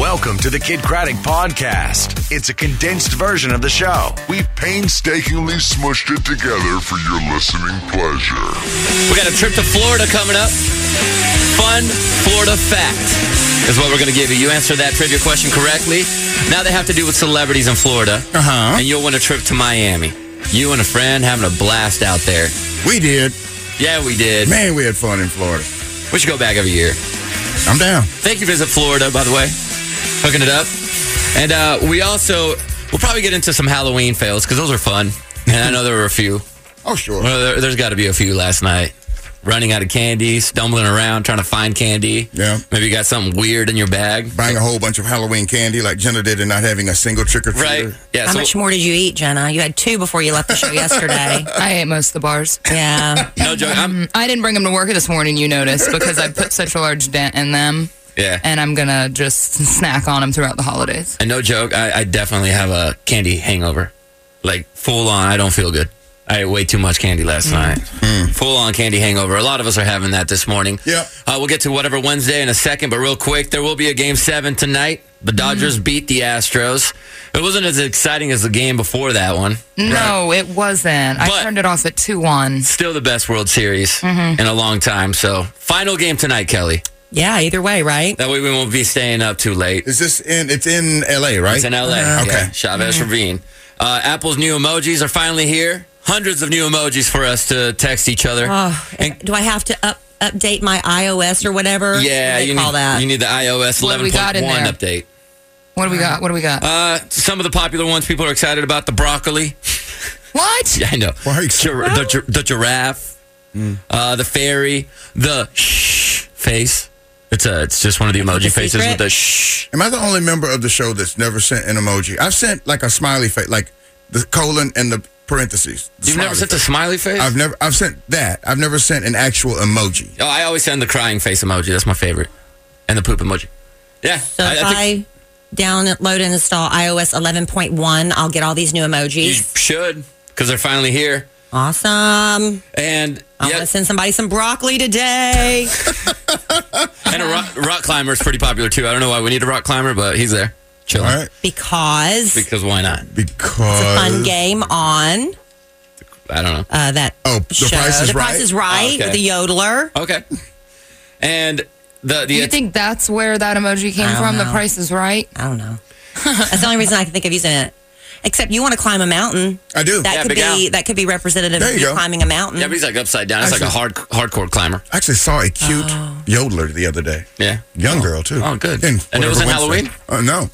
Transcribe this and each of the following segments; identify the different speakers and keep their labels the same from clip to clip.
Speaker 1: Welcome to the Kid Craddock Podcast. It's a condensed version of the show.
Speaker 2: We've painstakingly smushed it together for your listening pleasure.
Speaker 3: We got a trip to Florida coming up. Fun Florida fact is what we're going to give you. You answer that trivia question correctly. Now they have to do with celebrities in Florida. And you'll win a trip to Miami. You and a friend having a blast out there.
Speaker 4: We did.
Speaker 3: Yeah, we did.
Speaker 4: Man, we had fun in Florida.
Speaker 3: We should go back every year.
Speaker 4: I'm down.
Speaker 3: Thank you, Visit Florida, by the way. Hooking it up. And we'll probably get into some Halloween fails because those are fun. And I know there were a few.
Speaker 4: Oh, sure.
Speaker 3: Well, there's got to be a few last night. Running out of candy, stumbling around, trying to find candy.
Speaker 4: Yeah.
Speaker 3: Maybe you got something weird in your bag.
Speaker 4: Buying a whole bunch of Halloween candy like Jenna did and not having a single trick-or-treater.
Speaker 3: Right. Yeah.
Speaker 5: How much more did you eat, Jenna? You had 2 before you left the show yesterday.
Speaker 6: I ate most of the bars.
Speaker 5: Yeah.
Speaker 3: No joke.
Speaker 6: I didn't bring them to work this morning, you noticed, because I put such a large dent in them.
Speaker 3: Yeah.
Speaker 6: And I'm going to just snack on them throughout the holidays.
Speaker 3: And no joke, I definitely have a candy hangover. Like, full on, I don't feel good. I ate way too much candy last night. Full on candy hangover. A lot of us are having that this morning.
Speaker 4: Yep.
Speaker 3: We'll get to Whatever Wednesday in a second, but real quick, there will be a Game 7 tonight. The Dodgers beat the Astros. It wasn't as exciting as the game before that one.
Speaker 6: No, it wasn't. I turned it off at 2-1.
Speaker 3: Still the best World Series in a long time. So, final game tonight, Kelly.
Speaker 5: Yeah, either way, right?
Speaker 3: That way we won't be staying up too late.
Speaker 4: Is this it's in L.A., right?
Speaker 3: It's in L.A.
Speaker 4: Okay.
Speaker 3: Yeah, Chavez Ravine. Apple's new emojis are finally here. Hundreds of new emojis for us to text each other.
Speaker 5: Do I have to update my iOS or whatever?
Speaker 3: Yeah,
Speaker 5: you
Speaker 3: need the iOS
Speaker 6: What do we got
Speaker 3: 11.1
Speaker 6: in there?
Speaker 3: update.
Speaker 6: What do we got?
Speaker 3: Some of the popular ones people are excited about. The broccoli.
Speaker 6: What?
Speaker 3: Yeah, I know.
Speaker 4: Why are you excited?
Speaker 3: The giraffe. The fairy. The shh face. It's just one of the emoji faces
Speaker 5: secret?
Speaker 3: with the shh.
Speaker 4: Am I the only member of the show that's never sent an emoji? I've sent like a smiley face, like the colon and the parentheses.
Speaker 3: You've never sent the smiley face?
Speaker 4: I've sent that. I've never sent an actual emoji.
Speaker 3: Oh, I always send the crying face emoji. That's my favorite. And the poop emoji. Yeah.
Speaker 5: So if I download and install iOS 11.1, I'll get all these new
Speaker 3: You
Speaker 5: emojis.
Speaker 3: should, because they're finally here.
Speaker 5: Awesome.
Speaker 3: And
Speaker 5: I want to send somebody some broccoli today.
Speaker 3: and a rock climber is pretty popular too. I don't know why we need a rock climber, but he's there. Chilling.
Speaker 4: All right.
Speaker 5: Because
Speaker 3: why not?
Speaker 5: it's a fun game on
Speaker 3: I don't know.
Speaker 5: that
Speaker 4: The
Speaker 5: show.
Speaker 4: Price is
Speaker 5: The
Speaker 4: Right?
Speaker 5: Price is Right
Speaker 3: Okay.
Speaker 5: with the yodeler.
Speaker 3: Okay. And the
Speaker 6: You think that's where that emoji came
Speaker 5: I don't
Speaker 6: from?
Speaker 5: know.
Speaker 6: The Price is Right?
Speaker 5: I don't know. That's the only reason I can think of using it. Except you want to climb a mountain.
Speaker 4: I do.
Speaker 5: That could
Speaker 3: Big Al.
Speaker 5: be representative
Speaker 4: There
Speaker 5: of
Speaker 4: you
Speaker 5: you
Speaker 4: go.
Speaker 5: climbing a mountain.
Speaker 3: Yeah, but he's like upside down. It's like a hardcore climber.
Speaker 4: I actually saw a cute yodeler the other day.
Speaker 3: Yeah.
Speaker 4: Young girl, too.
Speaker 3: Oh, good.
Speaker 4: And
Speaker 3: And it was in Halloween?
Speaker 4: No.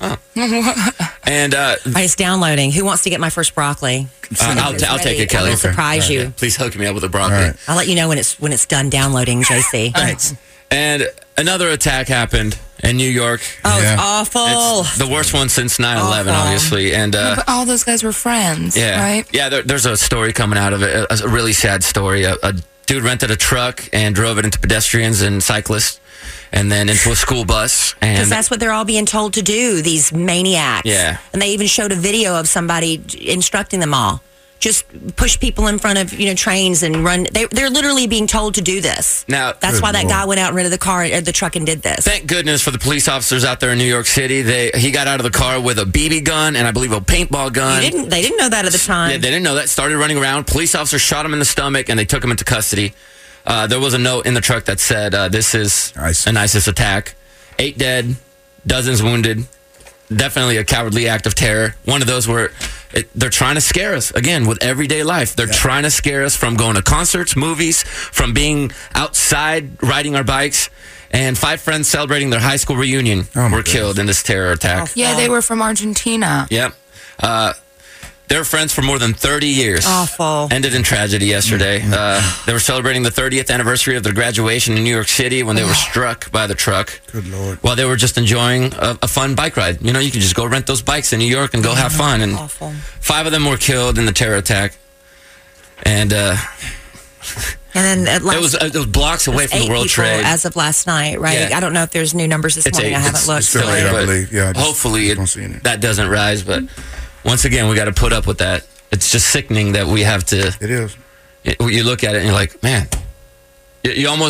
Speaker 3: And
Speaker 5: It's downloading. Who wants to get my first broccoli?
Speaker 3: I'll take it, Kelly.
Speaker 5: I'll surprise you.
Speaker 3: Please hook me up with a broccoli.
Speaker 4: All right.
Speaker 5: I'll let you know when it's done downloading, JC.
Speaker 4: Thanks.
Speaker 3: And another attack happened in New York.
Speaker 5: Oh,
Speaker 4: Yeah.
Speaker 5: it's awful.
Speaker 3: It's the worst one since 9/11,
Speaker 5: Awful.
Speaker 3: obviously. And
Speaker 6: But all those guys were friends,
Speaker 3: yeah,
Speaker 6: right?
Speaker 3: yeah. There's a story coming out of it, a really sad story. A dude rented a truck and drove it into pedestrians and cyclists, and then into a school bus.
Speaker 5: Because
Speaker 3: And
Speaker 5: that's what they're all being told to do, these maniacs.
Speaker 3: Yeah.
Speaker 5: And they even showed a video of somebody instructing them all. Just push people in front of, trains and run. They're literally being told to do this.
Speaker 3: Now,
Speaker 5: That's
Speaker 4: Good
Speaker 5: why that
Speaker 4: Lord.
Speaker 5: guy went out and rented the truck and did this.
Speaker 3: thank goodness for the police officers out there in New York City. He got out of the car with a BB gun and I believe a paintball gun.
Speaker 5: They didn't know that at the time.
Speaker 3: Yeah, they didn't know that. Started running around. Police officers shot him in the stomach and they took him into custody. There was a note in the truck that said, this is an ISIS attack. 8 dead, dozens wounded. Definitely a cowardly act of terror. One of those where they're trying to scare us, again, with everyday life. They're trying to scare us from going to concerts, movies, from being outside riding our bikes. And 5 friends celebrating their high school reunion were killed in this terror attack.
Speaker 6: Yeah, they were from Argentina.
Speaker 3: Yep. They were friends for more than 30 years.
Speaker 5: Awful.
Speaker 3: Ended in tragedy yesterday. They were celebrating the 30th anniversary of their graduation in New York City when they were struck by the truck.
Speaker 4: Good Lord.
Speaker 3: While they were just enjoying a fun bike ride. You can just go rent those bikes in New York and go have fun. And
Speaker 5: Awful.
Speaker 3: 5 of them were killed in the terror attack. And
Speaker 5: And then at last,
Speaker 3: it was blocks away from the
Speaker 5: 8
Speaker 3: World
Speaker 5: people
Speaker 3: Trade.
Speaker 5: as of last night, right?
Speaker 3: Yeah.
Speaker 5: I don't know if there's new numbers this morning.
Speaker 3: 8.
Speaker 5: I haven't looked.
Speaker 4: It's still 8, I
Speaker 3: but
Speaker 4: believe. Yeah, I just
Speaker 3: hopefully
Speaker 4: don't see any.
Speaker 3: that doesn't rise. But once again, we got to put up with that. It's just sickening that we have to.
Speaker 4: It is.
Speaker 3: You look at it and you're like, man, you almost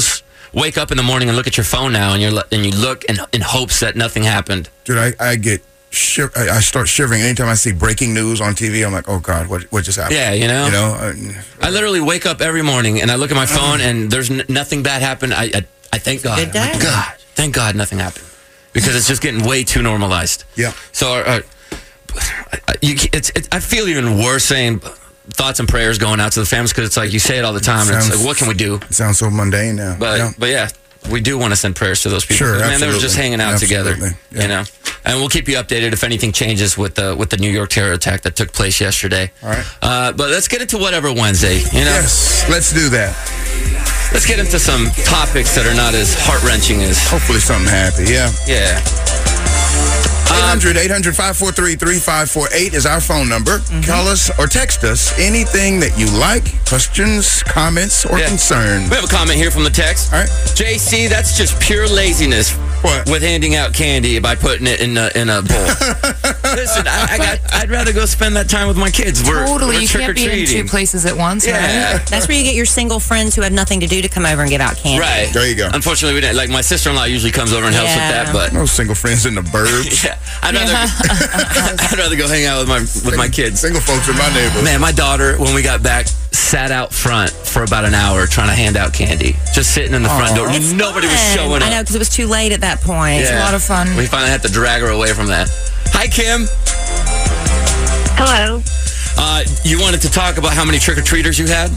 Speaker 3: wake up in the morning and look at your phone now, and you look in hopes that nothing happened.
Speaker 4: Dude, I get I start shivering anytime I see breaking news on TV. I'm like, oh God, what just happened?
Speaker 3: Yeah, I literally wake up every morning and I look at my phone and there's nothing bad happened. I thank God.
Speaker 5: Good day.
Speaker 3: God, thank God nothing happened, because it's just getting way too normalized.
Speaker 4: Yeah.
Speaker 3: So I feel even worse saying thoughts and prayers going out to the families, because it's like you say it all the time. And it's like, what can we do?
Speaker 4: It sounds so mundane now.
Speaker 3: But yeah, we do want to send prayers to those people.
Speaker 4: Sure,
Speaker 3: man, they were just hanging out together.
Speaker 4: Yeah.
Speaker 3: And we'll keep you updated if anything changes with the New York terror attack that took place yesterday.
Speaker 4: All right.
Speaker 3: But let's get into Whatever Wednesday.
Speaker 4: Yes, let's do that.
Speaker 3: Let's get into some topics that are not as heart-wrenching as...
Speaker 4: Hopefully something happy, yeah.
Speaker 3: Yeah.
Speaker 4: 800-800-543-3548 is our phone number. Call us or text us anything that you like, questions, comments, or concerns.
Speaker 3: We have a comment here from the text.
Speaker 4: All right.
Speaker 3: JC, that's just pure laziness.
Speaker 4: What?
Speaker 3: With handing out candy by putting it in a bowl. Listen, I'd rather go spend that time with my kids.
Speaker 6: Totally,
Speaker 3: we're
Speaker 6: you can't be in two places at once, right?
Speaker 5: That's where you get your single friends who have nothing to do to come over and give out candy.
Speaker 3: Right.
Speaker 4: There you go.
Speaker 3: Unfortunately, we didn't. Like, my sister-in-law usually comes over and helps with that, but...
Speaker 4: No single friends in the burbs.
Speaker 3: Yeah. I'd rather go hang out with my kids.
Speaker 4: Single folks in my neighborhood.
Speaker 3: Man, my daughter, when we got back, sat out front for about an hour trying to hand out candy. Just sitting in the front door.
Speaker 5: It's
Speaker 3: Nobody
Speaker 5: fun.
Speaker 3: was showing up.
Speaker 5: I know, because it was too late at that point.
Speaker 3: Yeah.
Speaker 6: A lot of fun.
Speaker 3: We finally had to drag her away from that. Hi, Kim.
Speaker 7: Hello.
Speaker 3: You wanted to talk about how many trick-or-treaters you had?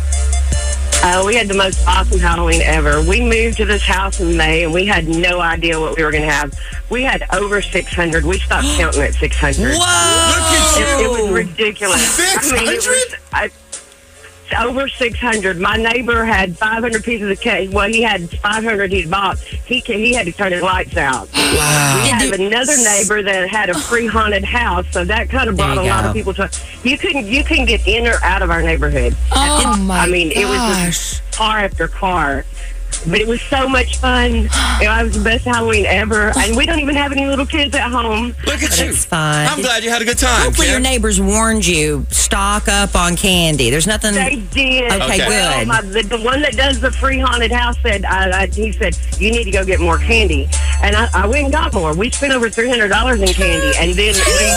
Speaker 7: We had the most awesome Halloween ever. We moved to this house in May, and we had no idea what we were going to have. We had over 600. We stopped counting at 600.
Speaker 3: Whoa! Look at you!
Speaker 7: It was ridiculous.
Speaker 4: 600?
Speaker 7: Over 600. My neighbor had 500 pieces of cake. Well, he had 500 he'd bought. He had to turn his lights out.
Speaker 3: Wow.
Speaker 7: We have another neighbor that had a free haunted house, so that kind of brought a lot of people to. You couldn't get in or out of our neighborhood.
Speaker 6: Oh my!
Speaker 7: I mean, it was just car after car. But it was so much fun. It was the best Halloween ever. And we don't even have any little kids at home.
Speaker 3: Look at you.
Speaker 5: It's fun.
Speaker 3: I'm glad you had a good time.
Speaker 5: Hopefully
Speaker 3: Kim.
Speaker 5: your neighbors warned you, stock up on candy. There's nothing...
Speaker 7: They did.
Speaker 5: Okay, good.
Speaker 7: The one that does the free haunted house said, he said, you need to go get more candy. And I went and got more. We spent over $300 in candy. And then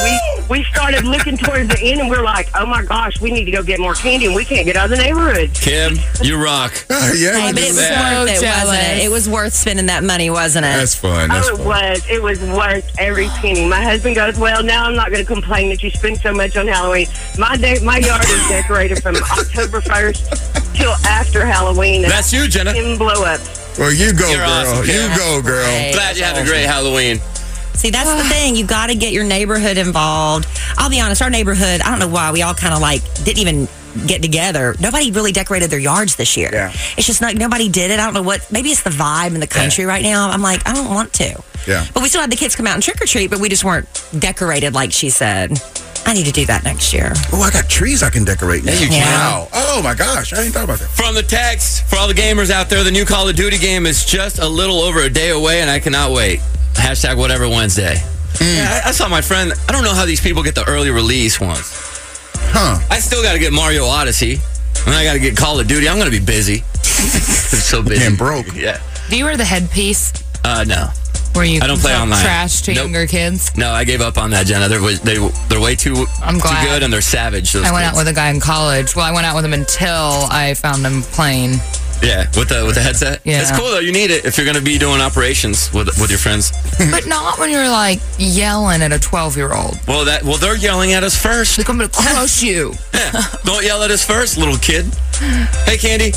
Speaker 7: we started looking towards the end, and we're like, oh my gosh, we need to go get more candy, and we can't get out of the neighborhood.
Speaker 3: Kim, you rock.
Speaker 4: Yeah,
Speaker 5: Hey, but it was worth it, wasn't it? It was worth spending that money, wasn't it?
Speaker 4: That's fun.
Speaker 7: It was worth every penny. My husband goes, well, now I'm not going to complain that you spend so much on Halloween. My yard is decorated from October 1st till after Halloween.
Speaker 3: That's you, Jenna.
Speaker 7: In blow up.
Speaker 4: Well, you go,
Speaker 3: You're
Speaker 4: girl.
Speaker 3: awesome, Kim.
Speaker 4: You go, girl.
Speaker 5: Great.
Speaker 3: Glad you had a great Halloween.
Speaker 5: See, that's the thing. You got to get your neighborhood involved. I'll be honest, our neighborhood, I don't know why, we all kind of didn't even get together. Nobody really decorated their yards this year.
Speaker 4: Yeah.
Speaker 5: It's just nobody did it. I don't know what, maybe it's the vibe in the country right now. I'm like, I don't want to.
Speaker 4: Yeah.
Speaker 5: But we still had the kids come out and trick or treat, but we just weren't decorated like she said. I need to do that next year.
Speaker 4: Oh, I got trees I can decorate now.
Speaker 3: Yeah, you can.
Speaker 4: Wow. Oh, my gosh. I didn't thought about that.
Speaker 3: From the text, for all the gamers out there, the new Call of Duty game is just a little over a day away, and I cannot wait. Hashtag Whatever Wednesday. Yeah, I saw my friend. I don't know how these people get the early release ones.
Speaker 4: Huh.
Speaker 3: I still got to get Mario Odyssey, and I got to get Call of Duty. I'm going to be busy. I'm so busy.
Speaker 4: Getting broke.
Speaker 3: Yeah.
Speaker 6: Do you wear the headpiece
Speaker 3: No.
Speaker 6: where you
Speaker 3: I don't play
Speaker 6: talk
Speaker 3: online.
Speaker 6: trash to
Speaker 3: Nope.
Speaker 6: younger kids?
Speaker 3: No, I gave up on that, Jenna. They're way too
Speaker 6: glad.
Speaker 3: good, and they're savage. Those
Speaker 6: I went
Speaker 3: kids.
Speaker 6: out with a guy in college. Well, I went out with him until I found him playing.
Speaker 3: Yeah, with the headset.
Speaker 6: Yeah.
Speaker 3: It's cool though. You need it if you're going to be doing operations with your friends.
Speaker 6: But not when you're like yelling at a 12-year-old.
Speaker 3: Well, they're yelling at us first.
Speaker 6: Like, I'm going to crush you.
Speaker 3: Yeah. Don't yell at us first, little kid. Hey, Candy.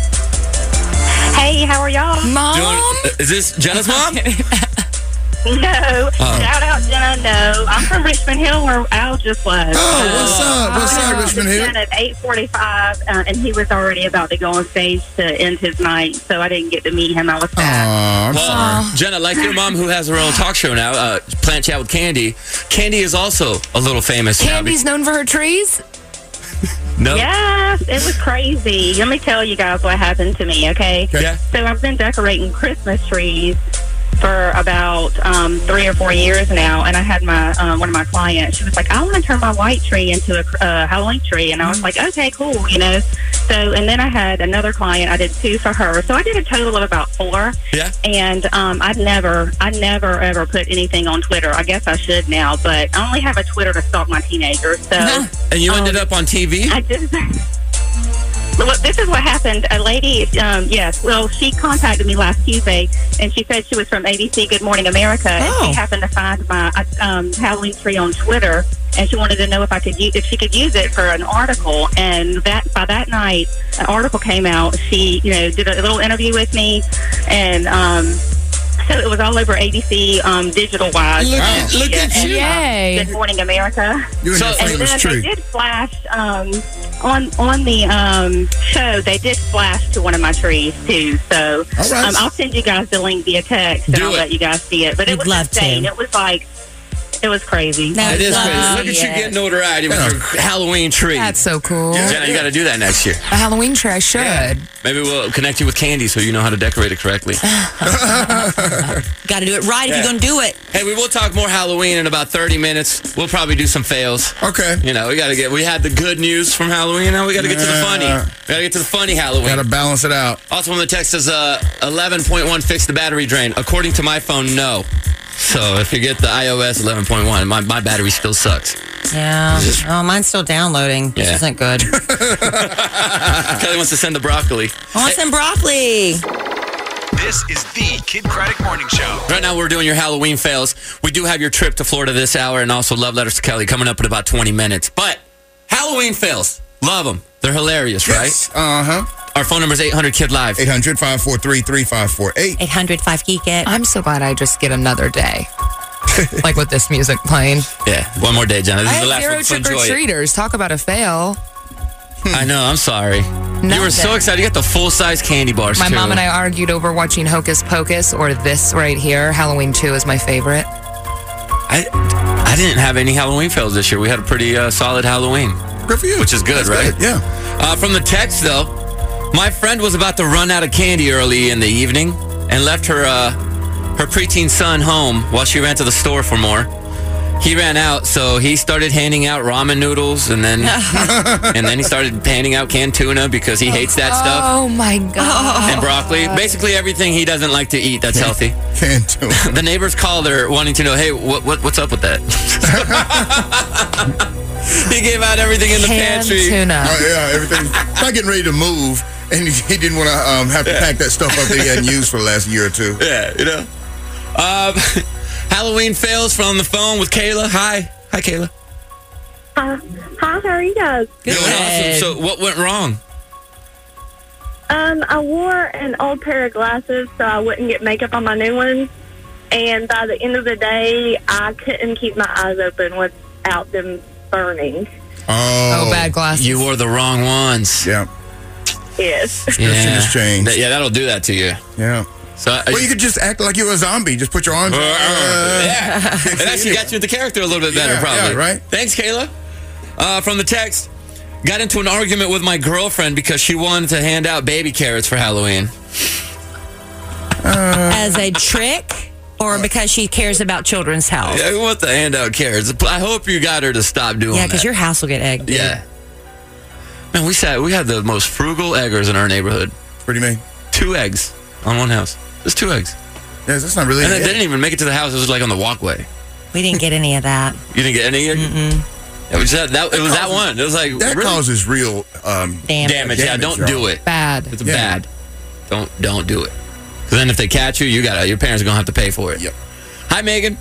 Speaker 7: Hey, how are y'all?
Speaker 6: Mom?
Speaker 3: Is this Jenna's mom?
Speaker 7: No. Shout out, Jenna. No. I'm from Richmond Hill, where Al just was.
Speaker 4: Oh, what's up? What's up, Richmond Hill?
Speaker 8: At 8:45, and he was already about to go on stage to end his night, so I didn't get to meet him. I was sad.
Speaker 4: I'm sorry.
Speaker 3: Jenna, like your mom who has her own talk show now, Plant Chat with Candy. Candy is also a little famous
Speaker 6: Candy's known for her trees?
Speaker 3: now. No?
Speaker 8: Yes, it was crazy. Let me tell you guys what happened to me, okay?
Speaker 3: Yeah.
Speaker 8: So I've been decorating Christmas trees for about 3 or 4 years now, and I had my one of my clients. She was like, "I want to turn my white tree into a Halloween tree," and I was like, "Okay, cool," So, and then I had another client. I did 2 for her, so I did a total of about 4.
Speaker 3: Yeah.
Speaker 8: And I'd never ever put anything on Twitter. I guess I should now, but I only have a Twitter to stalk my teenagers. So,
Speaker 3: and you ended up on TV.
Speaker 8: I just. Well, this is what happened. A lady, she contacted me last Tuesday, and she said she was from ABC Good Morning America, and she happened to find my Halloween tree on Twitter, and she wanted to know if she could use it for an article. And by that night, an article came out. She, did a little interview with me, and so it was all over ABC digital-wise.
Speaker 3: Look at you.
Speaker 6: Yay.
Speaker 8: Good Morning America.
Speaker 4: And then
Speaker 8: they did flash on the show. They did flash to one of my trees too. So I'll send you guys the link via text, and I'll let you guys see it. But it was insane. It was like. It was crazy.
Speaker 3: It is crazy. Look at you getting notoriety with your Halloween tree.
Speaker 6: That's so cool.
Speaker 3: Jenna, you got to do that next year.
Speaker 6: A Halloween tree, I should.
Speaker 3: Yeah. Maybe we'll connect you with Candy so you know how to decorate it correctly.
Speaker 5: Got to do it right if you're going to do it.
Speaker 3: Hey, we will talk more Halloween in about 30 minutes. We'll probably do some fails.
Speaker 4: Okay.
Speaker 3: We had the good news from Halloween. Now we got to get to the funny. We got to get to the funny Halloween.
Speaker 4: Got to balance it out.
Speaker 3: Also, when the text says 11.1 fix the battery drain. According to my phone, no. So if you get the iOS 11.1, my battery still sucks.
Speaker 5: Yeah. Oh, mine's still downloading. This isn't good.
Speaker 3: Kelly wants to send the broccoli.
Speaker 5: I want some broccoli.
Speaker 1: This is the Kid Craddock Morning Show.
Speaker 3: Right now, we're doing your Halloween fails. We do have your trip to Florida this hour and also Love Letters to Kelly coming up in about 20 minutes. But Halloween fails. Love them. They're hilarious, right?
Speaker 4: Uh-huh.
Speaker 3: Our phone number is 800-KID-LIVE.
Speaker 4: 800-543-3548.
Speaker 5: 800-5-GEEK-IT.
Speaker 6: I'm so glad I just get another day. Like with this music playing.
Speaker 3: Yeah, one more day, Jenna. This is the last
Speaker 6: zero
Speaker 3: one. So enjoy it.
Speaker 6: trick-or-treaters. Talk about a fail.
Speaker 3: I know, I'm sorry.
Speaker 6: Nothing.
Speaker 3: You were so excited. You got the full-size candy bars,
Speaker 6: My
Speaker 3: too.
Speaker 6: mom and I argued over watching Hocus Pocus or this right here. Halloween 2 is my favorite.
Speaker 3: I didn't have any Halloween fails this year. We had a pretty solid Halloween.
Speaker 4: Good for you.
Speaker 3: Which is good,
Speaker 4: That's
Speaker 3: right?
Speaker 4: Good. Yeah.
Speaker 3: From the text, though, my friend was about to run out of candy early in the evening and left her preteen son home while she ran to the store for more. He ran out, so he started handing out ramen noodles, and then he started handing out canned tuna because he hates that stuff.
Speaker 6: Oh my God.
Speaker 3: And broccoli. Basically everything he doesn't like to eat that's healthy.
Speaker 4: Canned tuna.
Speaker 3: The neighbors called her wanting to know, hey, what's up with that? He gave out everything in the pantry.
Speaker 6: Tuna.
Speaker 4: Everything. Not getting ready to move, and he didn't want to have to pack that stuff up that he hadn't used for the last year or two.
Speaker 3: Yeah, Halloween fails from the phone with Kayla. Hi, Kayla.
Speaker 9: Hi, how are you guys?
Speaker 3: Good. Awesome. So what went wrong?
Speaker 9: I wore an old pair of glasses so I wouldn't get makeup on my new ones. And by the end of the day, I couldn't keep my eyes open without them burning.
Speaker 6: Oh, bad glasses.
Speaker 3: You wore the wrong ones.
Speaker 4: Yeah.
Speaker 9: Yes.
Speaker 4: Prescription has changed.
Speaker 3: Yeah, that'll do that to you.
Speaker 4: Yeah.
Speaker 3: So,
Speaker 4: you could just act like you're a zombie. Just put your arms out.
Speaker 3: Yeah. It actually got you with the character a little bit better, probably.
Speaker 4: Yeah, right.
Speaker 3: Thanks, Kayla. From the text, got into an argument with my girlfriend because she wanted to hand out baby carrots for Halloween.
Speaker 5: As a trick? Or because she cares about children's health?
Speaker 3: Yeah, we want to hand out carrots. I hope you got her to stop doing that.
Speaker 5: Yeah, because your house will get egged. Dude.
Speaker 3: Yeah. Man, we had the most frugal eggers in our neighborhood.
Speaker 4: What do you mean?
Speaker 3: 2 eggs on one house. Just 2 eggs.
Speaker 4: Yes, that's not really.
Speaker 3: And they didn't even make it to the house. It was like on the walkway.
Speaker 5: We didn't get any of that.
Speaker 3: You didn't get any? Mm-mm. It was that one. It was like
Speaker 4: that really? Causes real
Speaker 3: damage. Yeah, don't do it.
Speaker 6: Bad.
Speaker 3: It's bad. Don't do it. Because then if they catch you, your parents are gonna have to pay for it.
Speaker 4: Yep.
Speaker 3: Hi, Megan.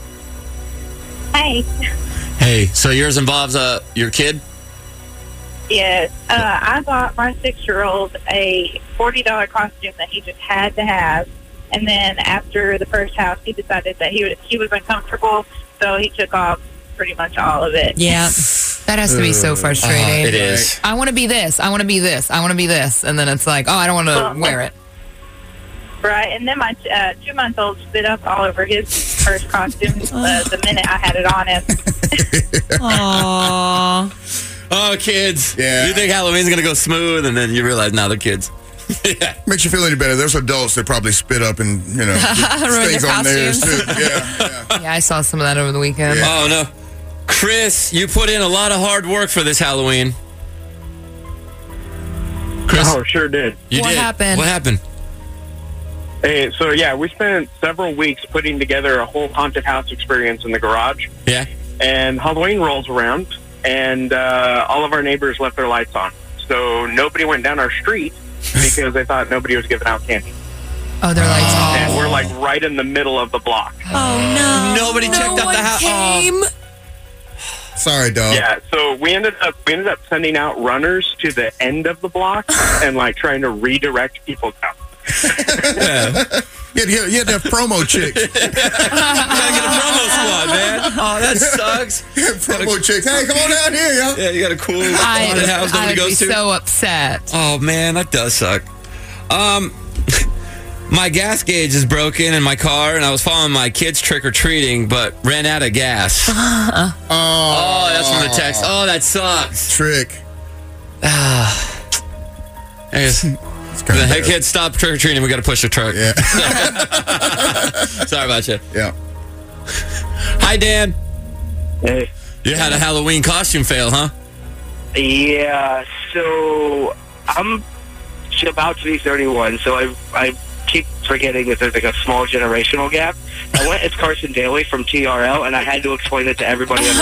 Speaker 8: Hey.
Speaker 3: Hey. So yours involves your kid?
Speaker 8: Yes. I bought my 6-year-old a $40 costume that he just had to have. And then after the first house, he decided that he was uncomfortable, so he took off pretty much all of it.
Speaker 5: Yeah.
Speaker 6: That has to be so frustrating.
Speaker 3: It is.
Speaker 6: I want to be this. I want to be this. I want to be this. And then it's like, oh, I don't want to wear it.
Speaker 8: Right. And then my 2-month-old spit up all over his first costume the minute I had it on him.
Speaker 5: Aww.
Speaker 3: Oh, kids.
Speaker 4: Yeah.
Speaker 3: You think Halloween's going to go smooth, and then you realize now they're kids.
Speaker 4: Makes you feel any better. There's adults that probably spit up and, things on theirs too.
Speaker 6: Yeah, I saw some of that over the weekend.
Speaker 3: Oh, no. Chris, you put in a lot of hard work for this Halloween. Chris?
Speaker 10: Oh, sure did.
Speaker 6: What happened?
Speaker 3: What happened?
Speaker 10: Hey, so yeah, we spent several weeks putting together a whole haunted house experience in the garage.
Speaker 3: Yeah.
Speaker 10: And Halloween rolls around, and all of our neighbors left their lights on. So nobody went down our street because they thought nobody was giving out candy.
Speaker 6: Oh, their lights off.
Speaker 10: And we're like right in the middle of the block.
Speaker 5: Oh, no.
Speaker 3: Nobody checked out the house.
Speaker 6: Came.
Speaker 4: Sorry, dog.
Speaker 10: Yeah, so we ended up sending out runners to the end of the block and like trying to redirect people down.
Speaker 4: You had to have promo chicks.
Speaker 3: You gotta get a promo squad, man. Oh, that sucks.
Speaker 4: Promo chicks. Hey, come on down here, yo.
Speaker 3: Yeah, you got a cool haunted house nobody
Speaker 6: I'd
Speaker 3: goes
Speaker 6: be
Speaker 3: to.
Speaker 6: so upset.
Speaker 3: Oh, man, that does suck. My gas gauge is broken in my car, and I was following my kids trick-or-treating, but ran out of gas. Oh, that's from the text. Oh, that sucks.
Speaker 4: Trick.
Speaker 3: Hey, kids, stop trick-or-treating. We got to push the truck.
Speaker 4: Yeah.
Speaker 3: Sorry about you.
Speaker 4: Yeah.
Speaker 3: Hi, Dan.
Speaker 11: Hey.
Speaker 3: You had a Halloween costume fail, huh?
Speaker 11: Yeah, so I'm about to be 31, so I keep forgetting that there's like a small generational gap. I went as Carson Daly from TRL, and I had to explain it to everybody under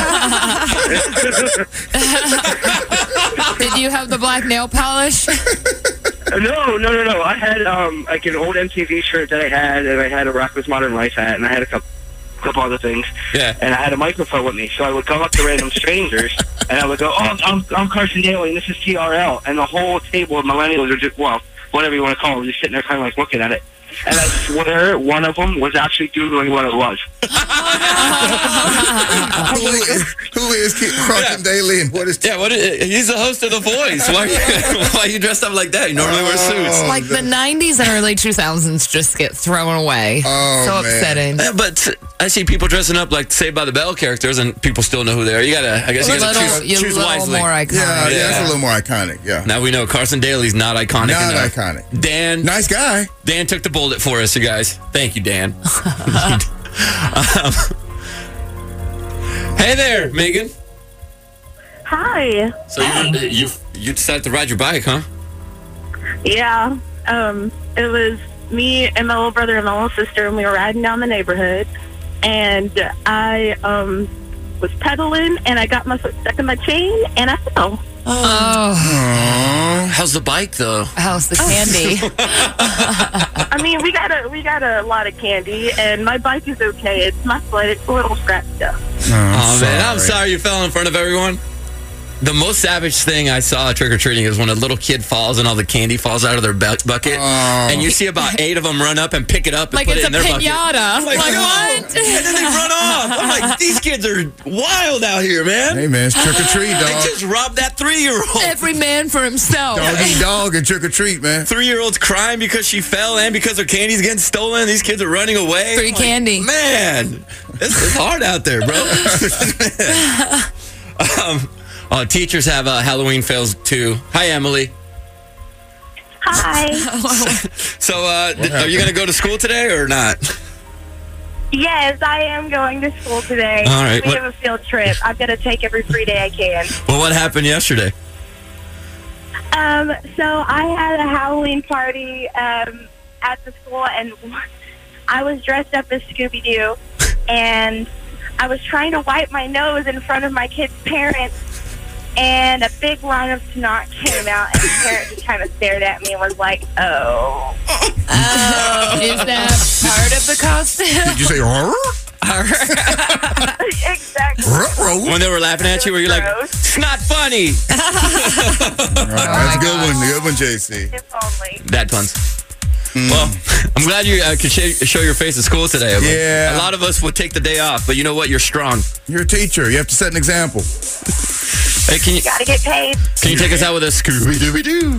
Speaker 11: 25.
Speaker 6: Did you have the black nail polish?
Speaker 11: No. I had like an old MTV shirt that I had, and I had a Rocko's Modern Life hat, and I had a couple other things.
Speaker 3: Yeah.
Speaker 11: And I had a microphone with me, so I would come up to random strangers, and I would go, "Oh, I'm Carson Daly, and this is TRL," and the whole table of millennials are just, well, whatever you want to call them, just sitting there kind of like looking at it. And I swear one of them was actually Googling what it was.
Speaker 4: Who is Carson Daly and what is...
Speaker 3: He's the host of The Voice. Why are you dressed up like that? You normally wear suits.
Speaker 6: Like the 90s and early 2000s just get thrown away. So upsetting.
Speaker 3: Yeah, but I see people dressing up like Saved by the Bell characters, and people still know who they are. You gotta choose wisely.
Speaker 6: More iconic.
Speaker 4: Yeah, it's a little more iconic. Yeah.
Speaker 3: Now we know Carson Daly's not iconic
Speaker 4: Not
Speaker 3: enough.
Speaker 4: iconic.
Speaker 3: Dan,
Speaker 4: nice guy.
Speaker 3: Dan took the bullet for us, you guys. Thank you, Dan. Hey there, Megan.
Speaker 9: Hi.
Speaker 3: So you decided to ride your bike, huh?
Speaker 9: Yeah. It was me and my little brother and my little sister, and we were riding down the neighborhood. And I was pedaling, and I got my foot stuck in my chain, and I fell.
Speaker 6: Oh.
Speaker 3: How's the bike, though?
Speaker 6: How's the candy?
Speaker 9: I mean, we got a lot of candy, and my bike is okay. It's my foot. It's a little scratched up.
Speaker 3: Oh, man, I'm sorry you fell in front of everyone. The most savage thing I saw trick-or-treating is when a little kid falls and all the candy falls out of their bucket, and you see about 8 of them run up and pick it up and
Speaker 6: like
Speaker 3: put
Speaker 6: it's
Speaker 3: it in their bucket.
Speaker 6: pinata.
Speaker 3: Like what? And then they run off. I'm like, these kids are wild out here, man.
Speaker 4: Hey, man, it's trick-or-treat, dog.
Speaker 3: They just robbed that 3-year-old.
Speaker 6: Every man for himself.
Speaker 4: Dog eat dog and trick-or-treat, man.
Speaker 3: 3-year-old's crying because she fell and because her candy's getting stolen. These kids are running away.
Speaker 6: Free candy.
Speaker 3: Man, it's hard out there, bro. Teachers have Halloween fails too. Hi, Emily.
Speaker 9: Hi.
Speaker 3: So, are you going to go to school today or not?
Speaker 9: Yes, I am going to school today.
Speaker 3: All right.
Speaker 9: We have a field trip. I've got to take every free day I can.
Speaker 3: Well, what happened yesterday?
Speaker 9: So I had a Halloween party at the school, and I was dressed up as Scooby-Doo, and I was trying to wipe my nose in front of my kids' parents, and a big line of snot came out, and the parent just kind of stared at me and was like, oh.
Speaker 6: Is that part of the costume?
Speaker 4: Did you say horror?
Speaker 9: Exactly.
Speaker 3: When they were laughing at you, were you like, it's not funny?
Speaker 4: That's a good one. Good one, JC.
Speaker 9: If only.
Speaker 3: Dad puns. Well, I'm glad you could show your face at school today.
Speaker 4: Yeah.
Speaker 3: A lot of us would take the day off, but you know what? You're strong.
Speaker 4: You're a teacher. You have to set an example.
Speaker 3: Hey,
Speaker 9: You gotta get paid.
Speaker 3: Can you take us out with a Scooby-Dooby-Doo?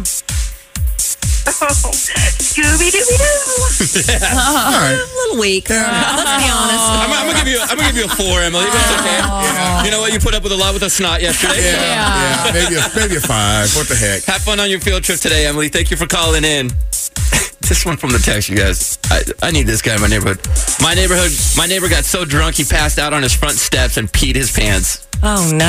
Speaker 9: Scooby-Dooby-Doo.
Speaker 4: All right.
Speaker 5: A little weak. Let's be honest.
Speaker 3: I'm gonna give you I'm gonna give you a 4, Emily. But it's okay. You know what? You put up with a lot with a snot yesterday.
Speaker 4: Yeah. Maybe a 5. What the heck?
Speaker 3: Have fun on your field trip today, Emily. Thank you for calling in. This one from the text, you guys. I need this guy in my neighborhood. My neighbor got so drunk he passed out on his front steps and peed his pants.
Speaker 5: Oh, no.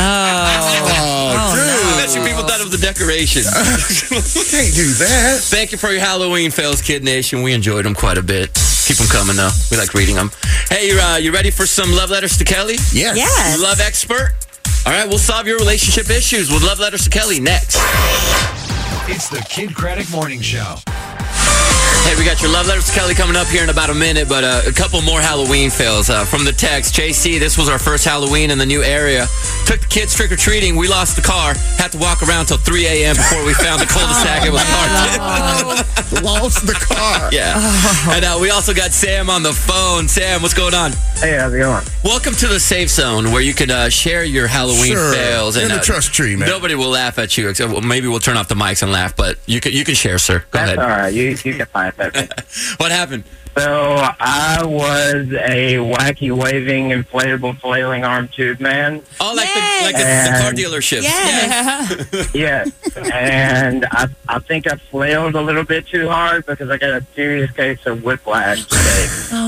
Speaker 3: I bet you people thought it was a decoration.
Speaker 4: Can't do that.
Speaker 3: Thank you for your Halloween fails, Kid Nation. We enjoyed them quite a bit. Keep them coming, though. We like reading them. Hey, you ready for some love letters to Kelly?
Speaker 5: Yes.
Speaker 3: Love expert? All right, we'll solve your relationship issues with Love Letters to Kelly next.
Speaker 1: It's the Kid Craddock Morning Show.
Speaker 3: Hey, we got your Love Letters to Kelly coming up here in about a minute, but a couple more Halloween fails. From the text, JC, this was our first Halloween in the new area. Took the kids trick-or-treating. We lost the car. Had to walk around till 3 a.m. before we found the cul-de-sac it was parked in.
Speaker 4: Lost the car.
Speaker 3: Yeah. And we also got Sam on the phone. Sam, what's going on?
Speaker 10: Hey, how's it going?
Speaker 3: Welcome to the Safe Zone, where you can share your Halloween fails.
Speaker 4: In the trust tree, man.
Speaker 3: Nobody will laugh at you. Except, well, maybe we'll turn off the mics and laugh, but you can share, sir. Go ahead.
Speaker 10: All right, you can find that.
Speaker 3: What happened?
Speaker 10: So I was a wacky waving inflatable flailing arm tube man.
Speaker 3: Oh, like the car dealerships.
Speaker 5: Yes.
Speaker 10: Yes. And I think I flailed a little bit too hard because I got a serious case of whiplash today.
Speaker 5: Oh,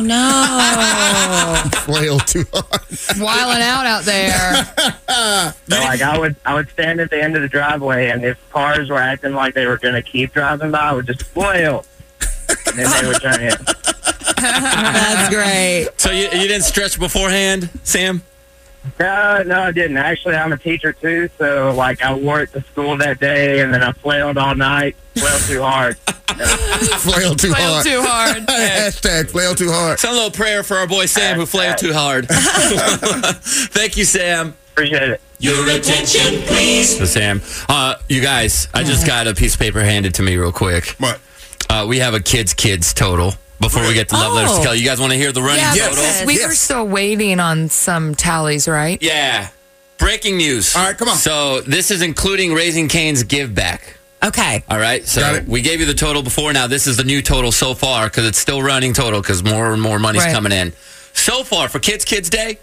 Speaker 5: no.
Speaker 4: Flailed too hard.
Speaker 6: Wilding out there.
Speaker 10: So like I would stand at the end of the driveway, and if cars were acting like they were going to keep driving by, I would just flail. And then they would turn in.
Speaker 5: That's great.
Speaker 3: So you didn't stretch beforehand, Sam?
Speaker 10: No, I didn't. Actually, I'm a teacher, too, so, like, I wore it to school that day, and then I flailed all night. Flailed too hard.
Speaker 4: Flailed too hard.
Speaker 6: Too hard.
Speaker 4: Hashtag flail too hard.
Speaker 3: Some little prayer for our boy Sam who flailed too hard. Thank you, Sam.
Speaker 10: Appreciate it.
Speaker 3: Your attention, please. So, Sam, you guys, I just got a piece of paper handed to me real quick.
Speaker 4: What?
Speaker 3: We have a kids total. Before we get to Love Letters to Kelly, you guys want to hear the running total?
Speaker 6: Yes. We were still waiting on some tallies, right?
Speaker 3: Yeah. Breaking news.
Speaker 4: All right, come on.
Speaker 3: So this is including Raising Cane's give back.
Speaker 5: Okay.
Speaker 3: All right. So we gave you the total before. Now this is the new total so far because it's still running total because more and more money's coming in. So far for Kids Day,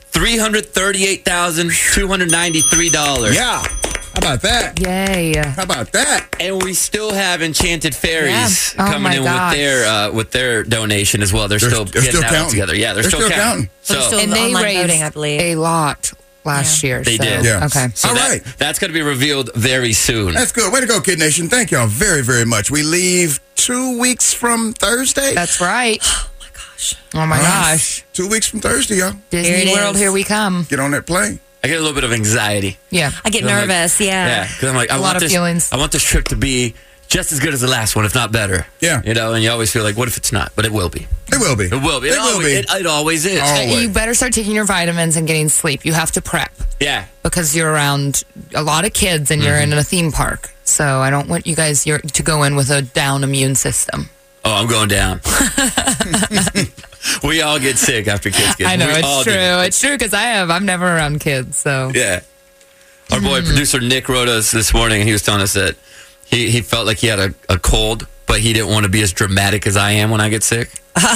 Speaker 3: $338,293.
Speaker 4: Yeah. How about that?
Speaker 6: Yay.
Speaker 4: How about that?
Speaker 3: And we still have Enchanted Fairies coming in with their donation as well. They're still getting that together. Yeah, they're still counting.
Speaker 5: So
Speaker 6: and they raised
Speaker 5: voting, I believe.
Speaker 6: a lot last year.
Speaker 3: They did.
Speaker 4: Yeah.
Speaker 6: Okay.
Speaker 3: So
Speaker 4: all right.
Speaker 3: That's going to be revealed very soon.
Speaker 4: That's good. Way to go, Kid Nation. Thank y'all very, very much. We leave 2 weeks from Thursday.
Speaker 6: That's right. Oh my gosh.
Speaker 4: 2 weeks from Thursday, y'all.
Speaker 6: Disney World, here we come.
Speaker 4: Get on that plane.
Speaker 3: I get a little bit of anxiety.
Speaker 6: Yeah.
Speaker 5: I get nervous,
Speaker 3: Yeah, because I'm like, I want this trip to be just as good as the last one, if not better.
Speaker 4: Yeah.
Speaker 3: You know, and you always feel like, what if it's not? But it will be.
Speaker 4: It will be.
Speaker 3: It will be. It always is.
Speaker 4: Always.
Speaker 6: You better start taking your vitamins and getting sleep. You have to prep.
Speaker 3: Yeah.
Speaker 6: Because you're around a lot of kids and you're in a theme park. So I don't want you guys to go in with a down immune system.
Speaker 3: Oh, I'm going down. We all get sick after kids get sick.
Speaker 6: I know, it's true. It's true because I'm never around kids, so.
Speaker 3: Yeah. Our boy, producer Nick, wrote us this morning, and he was telling us that he felt like he had a cold, but he didn't want to be as dramatic as I am when I get sick.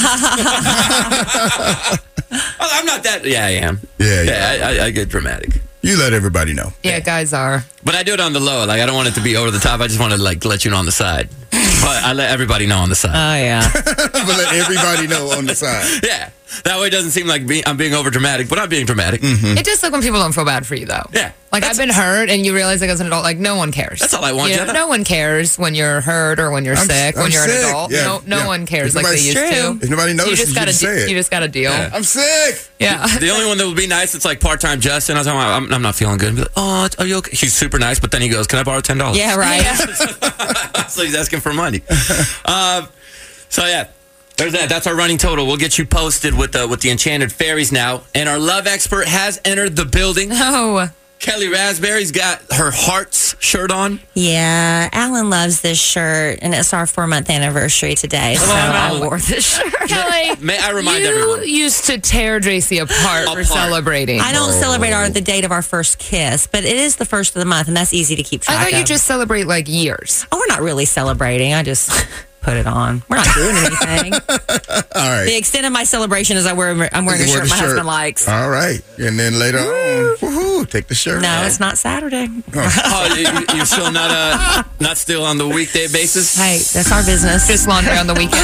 Speaker 3: I'm not that. Yeah, I am.
Speaker 4: Yeah.
Speaker 3: I get dramatic.
Speaker 4: You let everybody know.
Speaker 6: Yeah, guys are.
Speaker 3: But I do it on the low. Like, I don't want it to be over the top. I just want to, like, let you know on the side. But I let everybody know on the side.
Speaker 5: Oh, yeah.
Speaker 4: But let everybody know on the side.
Speaker 3: Yeah. That way it doesn't seem like I'm being over dramatic, but I'm being dramatic.
Speaker 6: It does look when people don't feel bad for you, though.
Speaker 3: Yeah.
Speaker 6: Like, I've been hurt, and you realize, like, as an adult, like, no one cares.
Speaker 3: That's all I want, Jenna.
Speaker 6: No one cares when you're hurt or when you're sick, when you're an adult.
Speaker 4: Yeah.
Speaker 6: No one cares like they used to.
Speaker 4: If nobody notices, you just say it.
Speaker 6: You just got to deal.
Speaker 3: Yeah.
Speaker 4: I'm sick.
Speaker 6: Yeah.
Speaker 3: The only one that would be nice, it's like part-time Justin. I was like, I'm not feeling good. I'd be like, oh, are you okay? He's super nice, but then he goes, can I borrow $10?
Speaker 5: Yeah, right.
Speaker 3: So he's asking for money. So, yeah. There's that. That's our running total. We'll get you posted with the Enchanted Fairies now. And our love expert has entered the building.
Speaker 6: Oh.
Speaker 3: Kelly Raspberry's got her Hearts shirt on.
Speaker 5: Yeah, Alan loves this shirt, and it's our 4-month anniversary today, so I wore this shirt.
Speaker 6: Kelly,
Speaker 3: may I remind everyone?
Speaker 6: You used to tear JC apart for celebrating.
Speaker 5: I don't celebrate the date of our first kiss, but it is the first of the month, and that's easy to keep track of.
Speaker 6: I thought you just celebrate, like, years.
Speaker 5: Oh, we're not really celebrating. I just put it on. We're not doing anything.
Speaker 4: All right.
Speaker 5: The extent of my celebration is I'm wearing a shirt my husband likes.
Speaker 4: All right. And then later on, woohoo, take the shirt
Speaker 5: No,
Speaker 4: off.
Speaker 5: it's not Saturday.
Speaker 3: You're still not still on the weekday basis?
Speaker 5: Hey, that's our business.
Speaker 6: Just laundry on the weekend.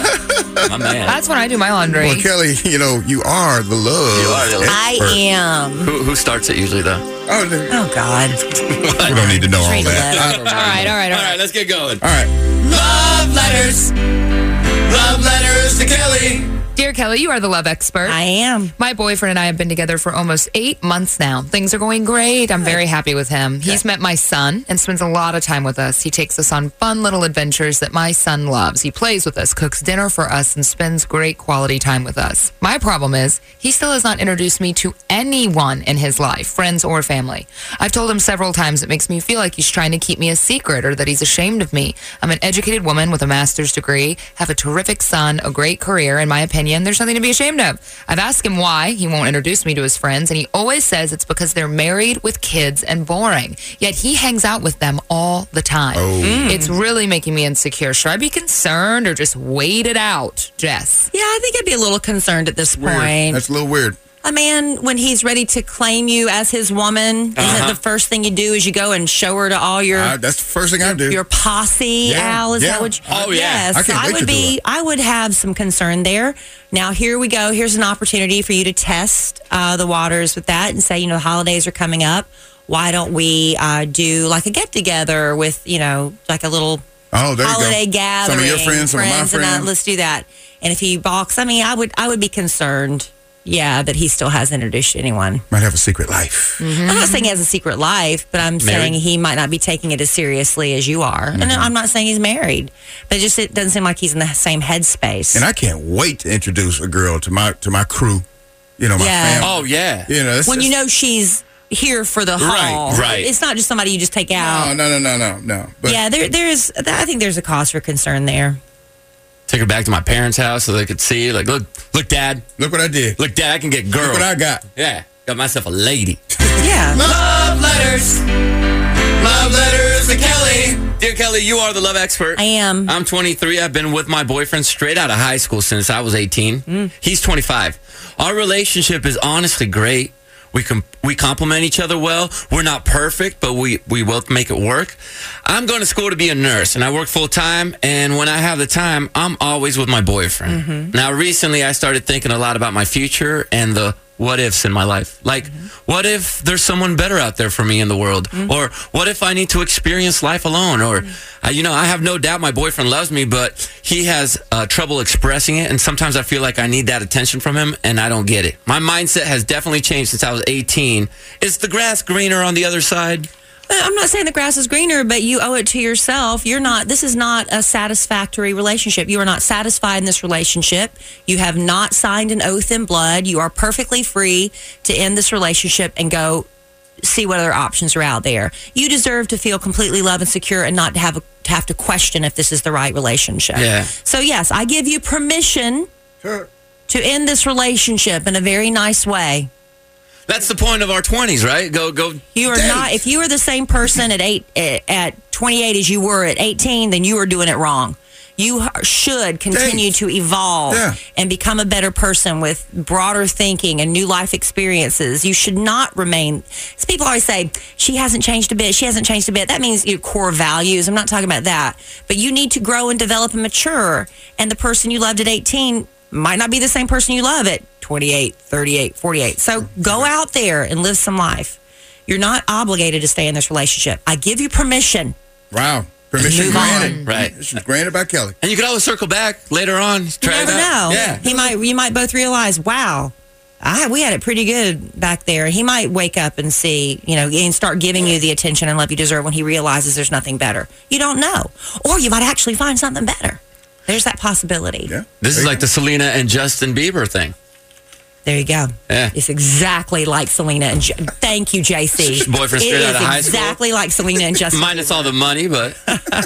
Speaker 3: My man.
Speaker 6: That's when I do my laundry.
Speaker 4: Well, Kelly, you are the love.
Speaker 3: You are the love.
Speaker 5: I am.
Speaker 3: Who starts it usually, though?
Speaker 5: Oh, God.
Speaker 4: We don't need to know all that.
Speaker 6: All right.
Speaker 3: All right, let's get going.
Speaker 4: All right.
Speaker 3: Love letters. Love letters to Kelly.
Speaker 6: Dear Kelly, you are the love expert.
Speaker 5: I am.
Speaker 6: My boyfriend and I have been together for almost 8 months now. Things are going great. I'm very happy with him. He's met my son and spends a lot of time with us. He takes us on fun little adventures that my son loves. He plays with us, cooks dinner for us, and spends great quality time with us. My problem is he still has not introduced me to anyone in his life, friends or family. I've told him several times it makes me feel like he's trying to keep me a secret or that he's ashamed of me. I'm an educated woman with a master's degree, have a terrific son, a great career, in my opinion. There's nothing to be ashamed of. I've asked him why he won't introduce me to his friends, and he always says it's because they're married with kids and boring. Yet he hangs out with them all the time. It's really making me insecure. Should I be concerned or just wait it out, Jess?
Speaker 5: Yeah, I think I'd be a little concerned at this
Speaker 4: Weird.
Speaker 5: point.
Speaker 4: That's a little weird.
Speaker 5: A man, when he's ready to claim you as his woman, isn't the first thing you do is you go and show her to all your...
Speaker 4: That's the first thing I do.
Speaker 5: Your posse,
Speaker 4: Yeah,
Speaker 5: Al, is
Speaker 4: yeah.
Speaker 5: that what you...
Speaker 3: Oh, yeah.
Speaker 5: Yes,
Speaker 4: I can't wait to do it.
Speaker 5: I would have some concern there. Now, here we go. Here's an opportunity for you to test the waters with that and say, the holidays are coming up. Why don't we do like a get-together with, like a little...
Speaker 4: Oh, there you
Speaker 5: holiday
Speaker 4: go.
Speaker 5: gathering.
Speaker 4: Some of your friends, some of my friends.
Speaker 5: Let's do that. And if he balks, I would be concerned, that he still hasn't introduced anyone.
Speaker 4: Might have a secret life.
Speaker 5: I'm not saying he has a secret life, but I'm saying he might not be taking it as seriously as you are. And I'm not saying he's married, but it doesn't seem like he's in the same headspace.
Speaker 4: And I can't wait to introduce a girl to my crew. My family.
Speaker 3: Oh, yeah.
Speaker 5: When she's here for the haul.
Speaker 3: Right.
Speaker 5: It's not just somebody you just take out.
Speaker 4: No. But
Speaker 5: Yeah, I think there's a cause for concern there.
Speaker 3: Take her back to my parents' house so they could see. Like, look, Dad.
Speaker 4: Look what I did.
Speaker 3: Look, Dad, I can get girls.
Speaker 4: Look what I got.
Speaker 3: Yeah, got myself a lady.
Speaker 5: Yeah.
Speaker 3: Love letters. Love letters to Kelly. Dear Kelly, you are the love expert.
Speaker 5: I am.
Speaker 3: I'm 23. I've been with my boyfriend straight out of high school since I was 18. He's 25. Our relationship is honestly great. We complement each other well. We're not perfect, but we both make it work. I'm going to school to be a nurse, and I work full time. And when I have the time, I'm always with my boyfriend. Now, recently, I started thinking a lot about my future and the what ifs in my life. Like, what if there's someone better out there for me in the world? Or what if I need to experience life alone? Or, I have no doubt my boyfriend loves me, but he has trouble expressing it. And sometimes I feel like I need that attention from him, and I don't get it. My mindset has definitely changed since I was 18. Is the grass greener on the other side?
Speaker 5: I'm not saying the grass is greener, but you owe it to yourself. This is not a satisfactory relationship. You are not satisfied in this relationship. You have not signed an oath in blood. You are perfectly free to end this relationship and go see what other options are out there. You deserve to feel completely loved and secure and not to have to question if this is the right relationship.
Speaker 3: Yeah.
Speaker 5: So yes, I give you permission to end this relationship in a very nice way.
Speaker 3: That's the point of our 20s, right? Go.
Speaker 5: You are not. If you are the same person at 28 as you were at 18, then you are doing it wrong. You should continue to evolve and become a better person with broader thinking and new life experiences. You should not remain. As people always say, she hasn't changed a bit. She hasn't changed a bit. That means your core values. I'm not talking about that. But you need to grow and develop and mature. And the person you loved at 18 might not be the same person you love at 28, 38, 48. So go out there and live some life. You're not obligated to stay in this relationship. I give you permission.
Speaker 4: Wow. Permission granted.
Speaker 3: Right.
Speaker 4: This was granted by Kelly.
Speaker 3: And you could always circle back later on.
Speaker 5: You never know.
Speaker 3: Yeah.
Speaker 5: You might both realize, wow, we had it pretty good back there. He might wake up and see, and start giving you the attention and love you deserve when he realizes there's nothing better. You don't know. Or you might actually find something better. There's that possibility.
Speaker 4: Yeah.
Speaker 3: This is like the Selena and Justin Bieber thing.
Speaker 5: There you go.
Speaker 3: Yeah.
Speaker 5: It's exactly like Selena and thank you, JC.
Speaker 3: Boyfriend straight out of high school.
Speaker 5: Exactly like Selena and Justin.
Speaker 3: Minus all the money, but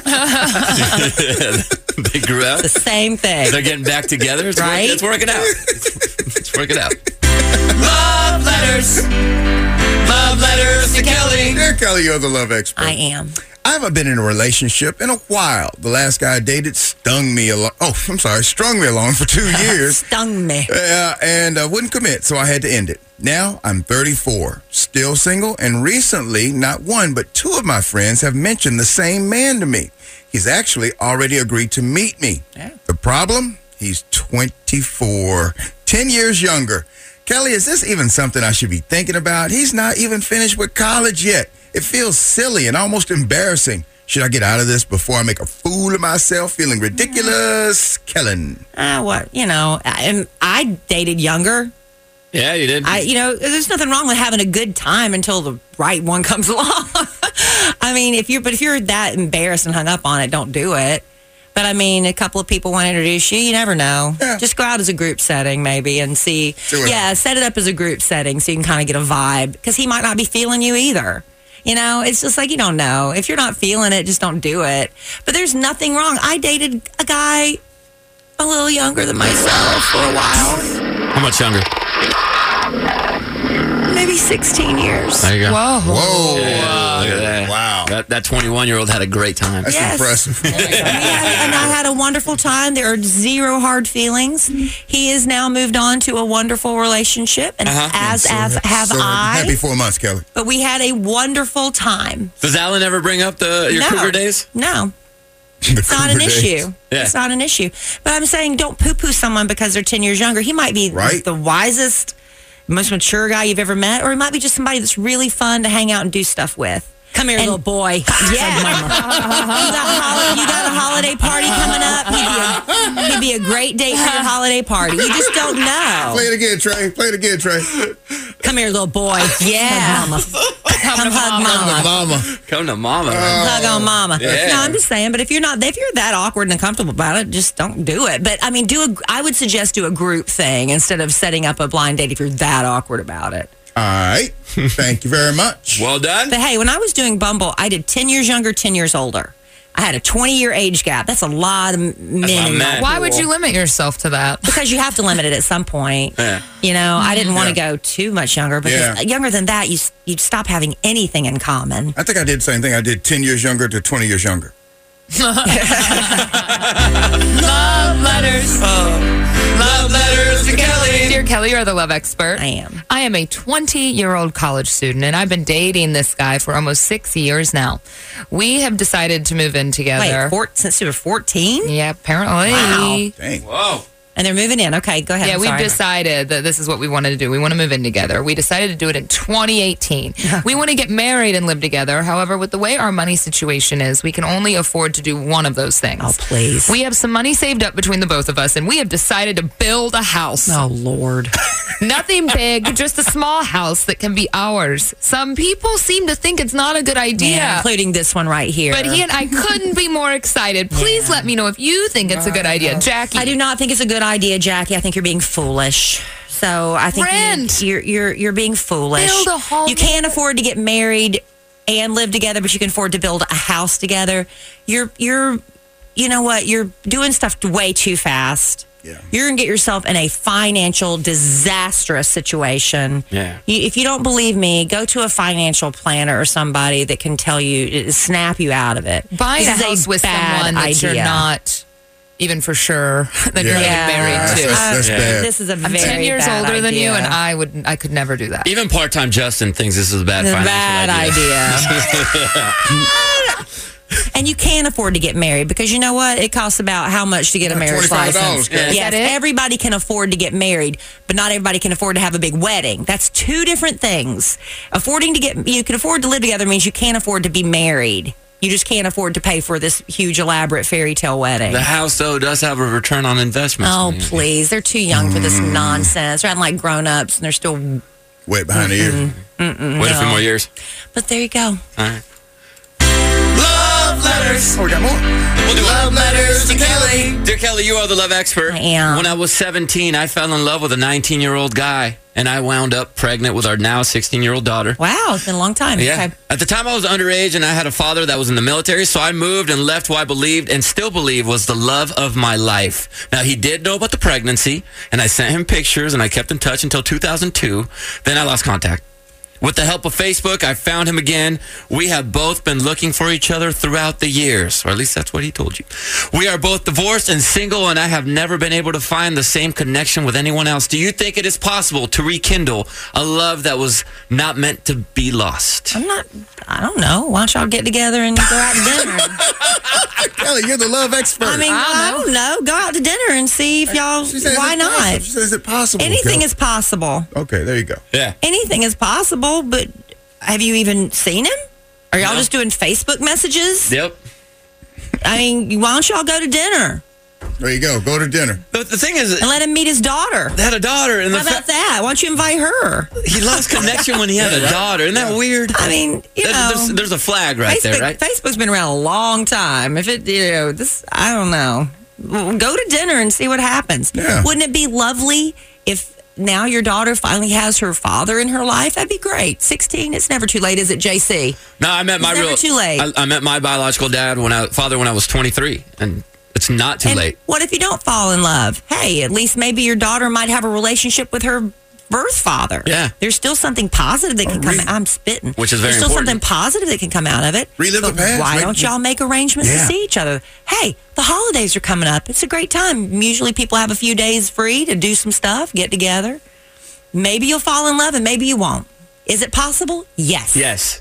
Speaker 3: they grew up.
Speaker 5: The same thing.
Speaker 3: They're getting back together.
Speaker 5: Right?
Speaker 3: It's working out. It's working out. Love letters. Love letters to Kelly.
Speaker 4: Dear Kelly, you're the love expert.
Speaker 5: I am.
Speaker 4: I haven't been in a relationship in a while. The last guy I dated strung me along for 2 years.
Speaker 5: Stung me.
Speaker 4: And wouldn't commit, so I had to end it. Now I'm 34, still single, and recently, not one, but two of my friends have mentioned the same man to me. He's actually already agreed to meet me. Yeah. The problem? He's 24, 10 years younger. Kelly, is this even something I should be thinking about? He's not even finished with college yet. It feels silly and almost embarrassing. Should I get out of this before I make a fool of myself, feeling ridiculous? Kellen.
Speaker 5: I dated younger.
Speaker 3: Yeah, you did.
Speaker 5: There's nothing wrong with having a good time until the right one comes along. I mean, if you're that embarrassed and hung up on it, don't do it. But I mean, a couple of people want to introduce you. You never know. Yeah. Just go out as a group setting, maybe, and see. Set it up as a group setting so you can kind of get a vibe, because he might not be feeling you either. It's just like, you don't know. If you're not feeling it, just don't do it. But there's nothing wrong. I dated a guy a little younger than myself for a while.
Speaker 3: How much younger?
Speaker 5: Maybe 16 years.
Speaker 3: There you go.
Speaker 4: Whoa.
Speaker 3: Yeah, look at that.
Speaker 4: Wow.
Speaker 3: That 21-year-old had a great time.
Speaker 4: That's impressive.
Speaker 5: And I had a wonderful time. There are zero hard feelings. He has now moved on to a wonderful relationship, and have I.
Speaker 4: Happy 4 months, Kelly.
Speaker 5: But we had a wonderful time.
Speaker 3: Does Alan ever bring up your cougar days?
Speaker 5: No. It's not an issue. Yeah. It's not an issue. But I'm saying, don't poo-poo someone because they're 10 years younger. He might be the wisest, most mature guy you've ever met, or he might be just somebody that's really fun to hang out and do stuff with. Come here, little boy. Yeah. You got a holiday party coming up? He'd be a great date for your holiday party. You just don't know.
Speaker 4: Play it again, Trey.
Speaker 5: Come here, little boy. Yeah. Come hug mama.
Speaker 3: Come to mama.
Speaker 5: Hug on mama.
Speaker 3: Yeah.
Speaker 5: No, I'm just saying, but if you're that awkward and uncomfortable about it, just don't do it. But I mean, I would suggest do a group thing instead of setting up a blind date if you're that awkward about it.
Speaker 4: All right. Thank you very much.
Speaker 3: Well done.
Speaker 5: But hey, when I was doing Bumble, I did 10 years younger, 10 years older. I had a 20-year age gap. That's a lot of men.
Speaker 6: Why would you limit yourself to that?
Speaker 5: Because you have to limit it at some point.
Speaker 3: Yeah.
Speaker 5: I didn't want to go too much younger, because younger than that, you'd stop having anything in common.
Speaker 4: I think I did the same thing. I did 10 years younger to 20 years younger.
Speaker 6: Love letters. Love letters to Kelly. Dear Kelly, you're the love expert.
Speaker 5: I am.
Speaker 6: I am a 20-year-old college student, and I've been dating this guy for almost 6 years now. We have decided to move in together.
Speaker 5: Wait, since you were 14?
Speaker 6: Yeah, apparently.
Speaker 5: Wow.
Speaker 4: Dang.
Speaker 3: Whoa.
Speaker 5: And they're moving in. Okay, go ahead.
Speaker 6: Yeah, we've decided that this is what we wanted to do. We want to move in together. We decided to do it in 2018. We want to get married and live together. However, with the way our money situation is, we can only afford to do one of those things.
Speaker 5: Oh, please.
Speaker 6: We have some money saved up between the both of us, and we have decided to build a house.
Speaker 5: Oh, Lord.
Speaker 6: Nothing big, just a small house that can be ours. Some people seem to think it's not a good idea.
Speaker 5: Yeah, including this one right here.
Speaker 6: But he and I couldn't be more excited. Please let me know if you think it's a good idea. Jackie.
Speaker 5: I do not think it's a good idea, Jackie. I think you're being foolish. So I think you're being foolish.
Speaker 6: Build a home.
Speaker 5: You can't afford to get married and live together, but you can afford to build a house together. You're you know what? You're doing stuff way too fast. Yeah. You're going to get yourself in a financial disastrous situation.
Speaker 3: Yeah.
Speaker 5: If you don't believe me, go to a financial planner or somebody that can tell you, snap you out of it.
Speaker 6: Buy a house with someone that you're not even for sure that you're going to get married to.
Speaker 4: That's bad.
Speaker 5: This is a very
Speaker 6: 10 years
Speaker 5: bad
Speaker 6: older than
Speaker 5: idea.
Speaker 6: you, and I could never do that.
Speaker 3: Even part-time Justin thinks this is a bad
Speaker 5: idea. And you can afford to get married, because you know what? It costs about how much to get a marriage license. Yes, everybody can afford to get married, but not everybody can afford to have a big wedding. That's two different things. You can afford to live together means you can't afford to be married. You just can't afford to pay for this huge, elaborate fairy tale wedding.
Speaker 3: The house, though, does have a return on investment.
Speaker 5: Oh, please. They're too young for this nonsense. They're acting like grown-ups, and they're still
Speaker 4: wet behind the ear.
Speaker 3: Wait a few more years.
Speaker 5: But there you go.
Speaker 3: All right.
Speaker 4: Love letters. Oh, we got more.
Speaker 3: We'll do
Speaker 4: love letters to Kelly.
Speaker 3: Dear Kelly, you are the love expert.
Speaker 5: I am.
Speaker 3: When I was 17, I fell in love with a 19-year-old guy, and I wound up pregnant with our now 16-year-old daughter.
Speaker 5: Wow, it's been a long time.
Speaker 3: Yeah.
Speaker 5: Okay.
Speaker 3: At the time, I was underage, and I had a father that was in the military, so I moved and left who I believed and still believe was the love of my life. Now, he did know about the pregnancy, and I sent him pictures, and I kept in touch until 2002. Then I lost contact. With the help of Facebook, I found him again. We have both been looking for each other throughout the years, or at least that's what he told you. We are both divorced and single, and I have never been able to find the same connection with anyone else. Do you think it is possible to rekindle a love that was not meant to be lost?
Speaker 5: I don't know. Why don't y'all get together and go out to dinner?
Speaker 4: Kelly, you're the love expert.
Speaker 5: I mean, I don't know. Go out to dinner and see if y'all, why not?
Speaker 4: She says, is it possible?
Speaker 5: Anything is possible.
Speaker 4: Okay, there you go.
Speaker 3: Yeah.
Speaker 5: Anything is possible, but have you even seen him? Are y'all just doing Facebook messages?
Speaker 3: Yep.
Speaker 5: I mean, why don't y'all go to dinner?
Speaker 4: There you go. Go to dinner.
Speaker 3: The thing is...
Speaker 5: And let him meet his daughter.
Speaker 3: They had a daughter. And
Speaker 5: How about that? Why don't you invite her?
Speaker 3: He lost connection when he had a daughter. Isn't that weird?
Speaker 5: I mean,
Speaker 3: there's a flag right there, right?
Speaker 5: Facebook's been around a long time. If it, I don't know. Go to dinner and see what happens.
Speaker 4: Yeah.
Speaker 5: Wouldn't it be lovely if now your daughter finally has her father in her life? That'd be great. 16, it's never too late, is it, JC?
Speaker 3: No, I met
Speaker 5: never too late.
Speaker 3: I met my biological father when I was 23, and it's not too late.
Speaker 5: What if you don't fall in love? Hey, at least maybe your daughter might have a relationship with her birth father.
Speaker 3: Yeah.
Speaker 5: There's still something positive that can come out. I'm spitting.
Speaker 3: Which is very
Speaker 5: There's still
Speaker 3: important.
Speaker 5: something positive that can come out of it.
Speaker 4: Relive the past.
Speaker 5: Why don't y'all make arrangements to see each other? Hey, the holidays are coming up. It's a great time. Usually people have a few days free to do some stuff, get together. Maybe you'll fall in love and maybe you won't. Is it possible? Yes.
Speaker 3: Yes.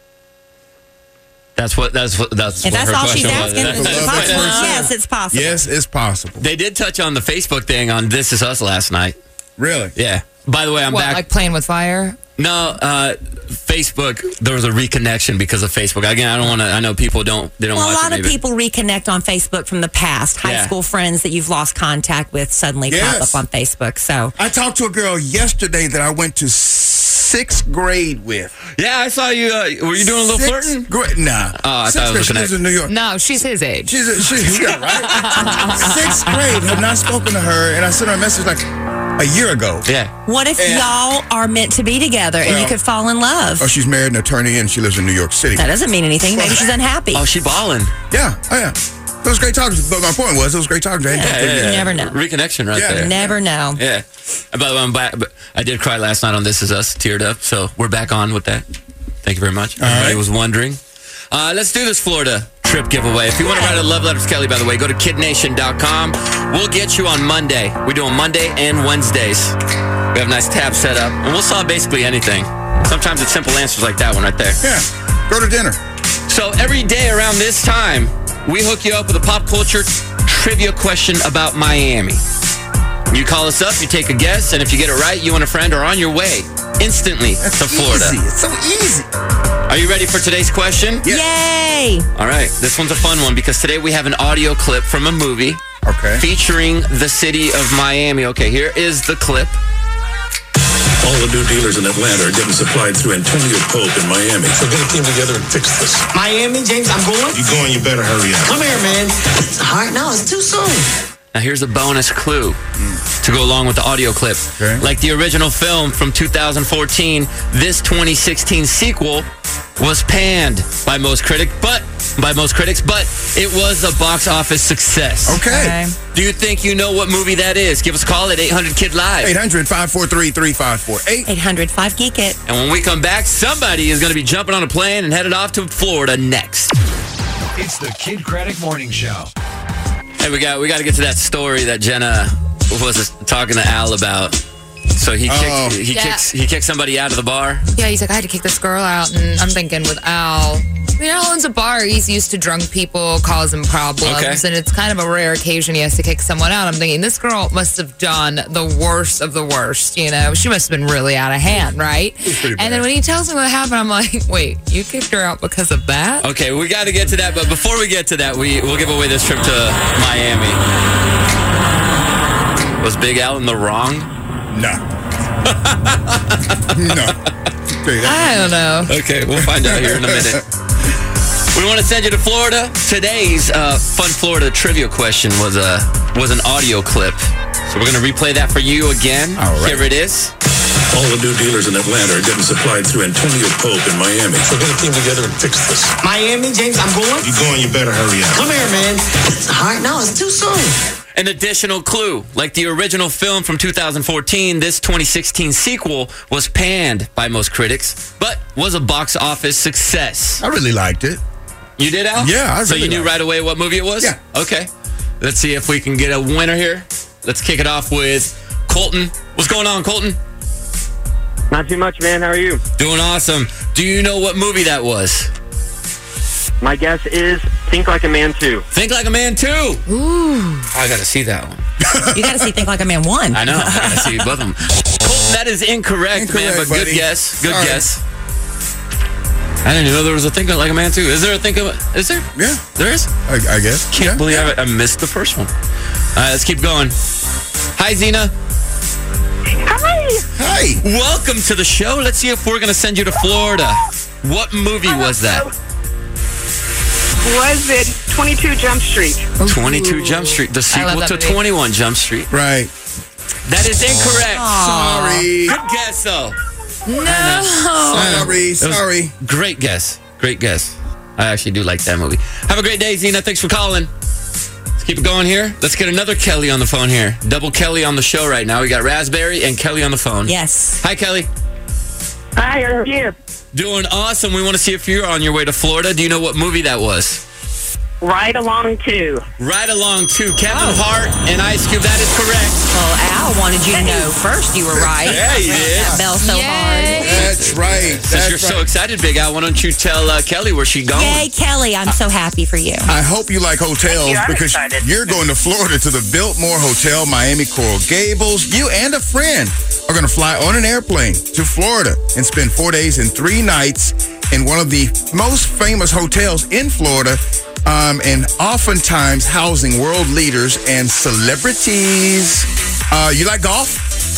Speaker 3: That's what
Speaker 5: If
Speaker 3: her
Speaker 5: that's all she's
Speaker 3: question
Speaker 5: asking,
Speaker 3: was.
Speaker 5: is it possible? Yes, it's possible.
Speaker 4: Yes, it's possible.
Speaker 3: They did touch on the Facebook thing on This Is Us last night.
Speaker 4: Really?
Speaker 3: Yeah. By the way, I'm back.
Speaker 6: Like Playing with Fire?
Speaker 3: No, Facebook. There was a reconnection because of Facebook. Again, I don't want to. I know people don't. They don't.
Speaker 5: Well,
Speaker 3: watch
Speaker 5: a lot
Speaker 3: it,
Speaker 5: of people reconnect on Facebook from the past. High school friends that you've lost contact with suddenly pop up on Facebook. So
Speaker 4: I talked to a girl yesterday that I went to 6th grade with.
Speaker 3: Yeah, I saw you. Were you doing a little flirting?
Speaker 4: Nah.
Speaker 3: Oh, I thought it was
Speaker 4: she lives in New York.
Speaker 6: No, she's his age.
Speaker 4: She's yeah, right. 6th grade. Have not spoken to her, and I sent her a message like a year ago.
Speaker 3: Yeah.
Speaker 5: what if y'all are meant to be together and you could fall in love?
Speaker 4: Oh, she's married an attorney and she lives in New York City.
Speaker 5: That doesn't mean anything. Maybe she's unhappy.
Speaker 3: Oh, she balling.
Speaker 4: Yeah. Oh, yeah. It was great talking. But my point was, it was great talking to her.
Speaker 5: You never know.
Speaker 3: Reconnection right there.
Speaker 5: Never know.
Speaker 3: Yeah. And by the way, I'm back. But I did cry last night on This Is Us, teared up. So we're back on with that. Thank you very much. Everybody was wondering. Let's do this Florida trip giveaway. If you want to write a love letter to Kelly, by the way, go to kidnation.com. We'll get you on Monday. We're doing Monday and Wednesdays. We have a nice tab set up, and we'll solve basically anything. Sometimes it's simple answers like that one right there.
Speaker 4: Yeah. Go to dinner.
Speaker 3: So every day around this time, we hook you up with a pop culture trivia question about Miami. You call us up, you take a guess, and if you get it right, you and a friend are on your way instantly to Florida.
Speaker 4: Easy. It's so easy.
Speaker 3: Are you ready for today's question?
Speaker 5: Yay!
Speaker 3: All right, this one's a fun one because today we have an audio clip from a movie featuring the city of Miami. Okay, here is the clip.
Speaker 12: All the new dealers in Atlanta are getting supplied through Antonio Pope in Miami. So get a team together and fix this.
Speaker 13: Miami, James, I'm going.
Speaker 12: You going, you better hurry up.
Speaker 13: Come here, man. All right, no, it's too soon.
Speaker 3: Now here's a bonus clue to go along with the audio clip. Like the original film from 2014, this 2016 sequel was panned by most critics, but it was a box office success.
Speaker 4: Okay.
Speaker 3: Do you think you know what movie that is? Give us a call at 800-KID-LIVE.
Speaker 4: 800-543-3548.
Speaker 5: 800-5GEEK-IT.
Speaker 3: And when we come back, somebody is going to be jumping on a plane and headed off to Florida next.
Speaker 1: It's the Kid Craddock Morning Show.
Speaker 3: Hey, we got to get to that story that Jenna was talking to Al about. So he kicked somebody out of the bar.
Speaker 6: Yeah, he's like, I had to kick this girl out, and I'm thinking with Al, Al owns a bar. He's used to drunk people causing problems, and it's kind of a rare occasion he has to kick someone out. I'm thinking this girl must have done the worst of the worst. She must have been really out of hand, right? And then when he tells me what happened, I'm like, wait, you kicked her out because of that?
Speaker 3: Okay, we got to get to that, but before we get to that, we'll give away this trip to Miami. Was Big Al in the wrong?
Speaker 4: No.
Speaker 6: I don't know.
Speaker 3: Okay, we'll find out here in a minute. We want to send you to Florida. Today's Fun Florida trivia question was an audio clip. So we're going to replay that for you again.
Speaker 4: All right.
Speaker 3: Here it is.
Speaker 12: All the new dealers in Atlanta are getting supplied through Antonio Pope in Miami. So get a team together and fix this.
Speaker 13: Miami, James, I'm going.
Speaker 12: You going, you better hurry up.
Speaker 13: Come here, man. It's hard now. It's too soon.
Speaker 3: An additional clue. Like the original film from 2014, this 2016 sequel was panned by most critics, but was a box office success.
Speaker 4: I really liked it.
Speaker 3: You did, Al?
Speaker 4: Yeah, I really
Speaker 3: So you knew
Speaker 4: liked
Speaker 3: right away what movie it was?
Speaker 4: Yeah.
Speaker 3: Okay. Let's see if we can get a winner here. Let's kick it off with Colton. What's going on, Colton?
Speaker 10: Not too much, man. How are you?
Speaker 3: Doing awesome. Do you know what movie that was?
Speaker 10: My guess is Think Like a Man 2.
Speaker 3: Think Like a Man 2.
Speaker 5: Ooh.
Speaker 3: I got to see that one.
Speaker 5: You got to see Think Like a Man 1.
Speaker 3: I know. I got to see both of them. Colton, that is incorrect, man, but
Speaker 4: buddy.
Speaker 3: good guess. Good
Speaker 4: Sorry.
Speaker 3: guess. I didn't know there was a Think Like a Man 2. Is there a Think of Is there?
Speaker 4: Yeah.
Speaker 3: There is?
Speaker 4: I guess.
Speaker 3: Can't believe I missed the first one. All right, let's keep going. Hi, Zena.
Speaker 4: Hi.
Speaker 3: Welcome to the show. Let's see if we're going to send you to Florida. What movie was that?
Speaker 7: Was it 22 Jump Street?
Speaker 3: 22 Jump Street, the sequel to 21 Jump Street.
Speaker 4: Right.
Speaker 3: That is incorrect.
Speaker 4: Sorry.
Speaker 3: Good guess, though.
Speaker 5: No.
Speaker 4: Sorry.
Speaker 3: Great guess. Great guess. I actually do like that movie. Have a great day, Zena. Thanks for calling. Let's keep it going here. Let's get another Kelly on the phone here. Double Kelly on the show right now. We got Raspberry and Kelly on the phone.
Speaker 5: Yes.
Speaker 3: Hi, Kelly.
Speaker 7: Hi, how are you?
Speaker 3: Doing awesome. We want to see if you're on your way to Florida. Do you know what movie that was?
Speaker 7: Ride Along 2.
Speaker 3: Ride Along 2. Kevin Hart and Ice Cube. That is correct.
Speaker 5: Well, Al wanted you to know first you were right.
Speaker 3: Yeah, he did.
Speaker 5: That bell so hard.
Speaker 4: That's right.
Speaker 3: Since you're so excited, Big Al, why don't you tell Kelly where she's going?
Speaker 5: Yay, Kelly. I'm so happy for you.
Speaker 4: I hope you like hotels
Speaker 7: I'm
Speaker 4: because
Speaker 7: excited.
Speaker 4: you're going to Florida to the Biltmore Hotel, Miami Coral Gables. You and a friend are going to fly on an airplane to Florida and spend 4 days and 3 nights in one of the most famous hotels in Florida, and oftentimes housing world leaders and celebrities. You like golf?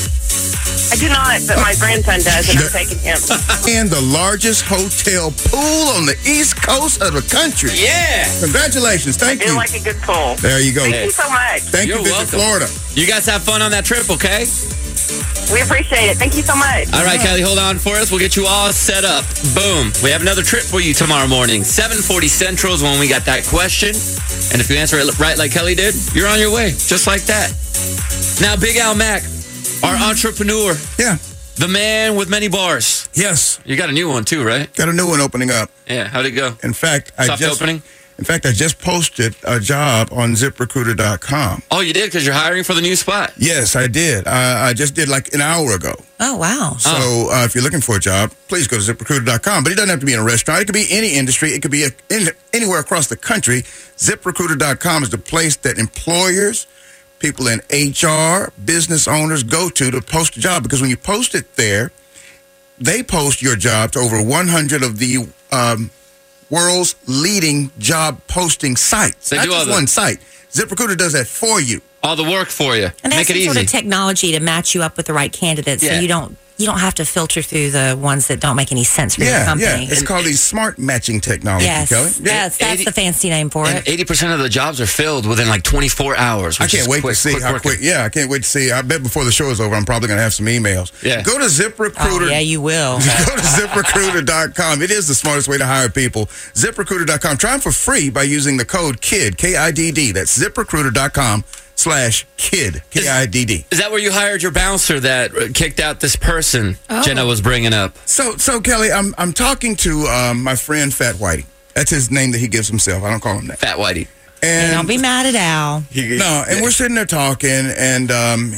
Speaker 7: I do not, but my grandson does, and I'm taking him.
Speaker 4: And the largest hotel pool on the east coast of the country.
Speaker 3: Yeah.
Speaker 4: Congratulations. Thank
Speaker 7: I do
Speaker 4: you.
Speaker 7: like a good pool.
Speaker 4: There you go.
Speaker 7: Thank you so much.
Speaker 4: Thank
Speaker 3: You're
Speaker 4: you, Visit
Speaker 3: welcome.
Speaker 4: Florida.
Speaker 3: You guys have fun on that trip, okay?
Speaker 7: We appreciate it. Thank you so much.
Speaker 3: All right, Kelly, hold on for us. We'll get you all set up. Boom. We have another trip for you tomorrow morning. 7:40 Central is when we got that question. And if you answer it right like Kelly did, you're on your way. Just like that. Now, Big Al Mack, our entrepreneur.
Speaker 4: Yeah.
Speaker 3: The man with many bars.
Speaker 4: Yes.
Speaker 3: You got a new one too, right?
Speaker 4: Got a new one opening up.
Speaker 3: Yeah. How'd it go?
Speaker 4: In fact, I just posted a job on ZipRecruiter.com.
Speaker 3: Oh, you did? Because you're hiring for the new spot.
Speaker 4: Yes, I did. I just did like an hour ago.
Speaker 5: Oh, wow.
Speaker 4: So if you're looking for a job, please go to ZipRecruiter.com. But it doesn't have to be in a restaurant. It could be any industry. It could be anywhere across the country. ZipRecruiter.com is the place that employers, people in HR, business owners go to post a job. Because when you post it there, they post your job to over 100 of the world's leading job posting sites.
Speaker 3: They
Speaker 4: Not
Speaker 3: do all
Speaker 4: just
Speaker 3: that.
Speaker 4: one site. ZipRecruiter does that for you.
Speaker 3: All the work for you.
Speaker 5: And
Speaker 3: Make
Speaker 5: that's
Speaker 3: it
Speaker 5: some
Speaker 3: easy.
Speaker 5: sort of technology to match you up with the right candidates,
Speaker 3: Yeah.
Speaker 5: so you don't have to filter through the ones that don't make any sense for your company.
Speaker 4: Yeah. It's called the smart matching technology,
Speaker 5: Yes,
Speaker 4: Kelly.
Speaker 5: that's the fancy name for
Speaker 3: And
Speaker 5: it.
Speaker 3: 80% of the jobs are filled within like 24 hours.
Speaker 4: I can't wait to see how quick. Yeah, I can't wait to see. I bet before the show is over, I'm probably going to have some emails.
Speaker 3: Yeah.
Speaker 4: Go to ZipRecruiter.
Speaker 5: Oh, yeah, you will.
Speaker 4: Go to ZipRecruiter.com. It is the smartest way to hire people. ZipRecruiter.com. Try them for free by using the code KIDD, K-I-D-D. That's ZipRecruiter.com/KIDD, K-I-D-D.
Speaker 3: Is that where you hired your bouncer that kicked out this person Jenna was bringing up?
Speaker 4: So Kelly, I'm talking to my friend Fat Whitey. That's his name that he gives himself. I don't call him that.
Speaker 3: Fat Whitey.
Speaker 5: And don't be mad at Al.
Speaker 4: And we're sitting there talking, and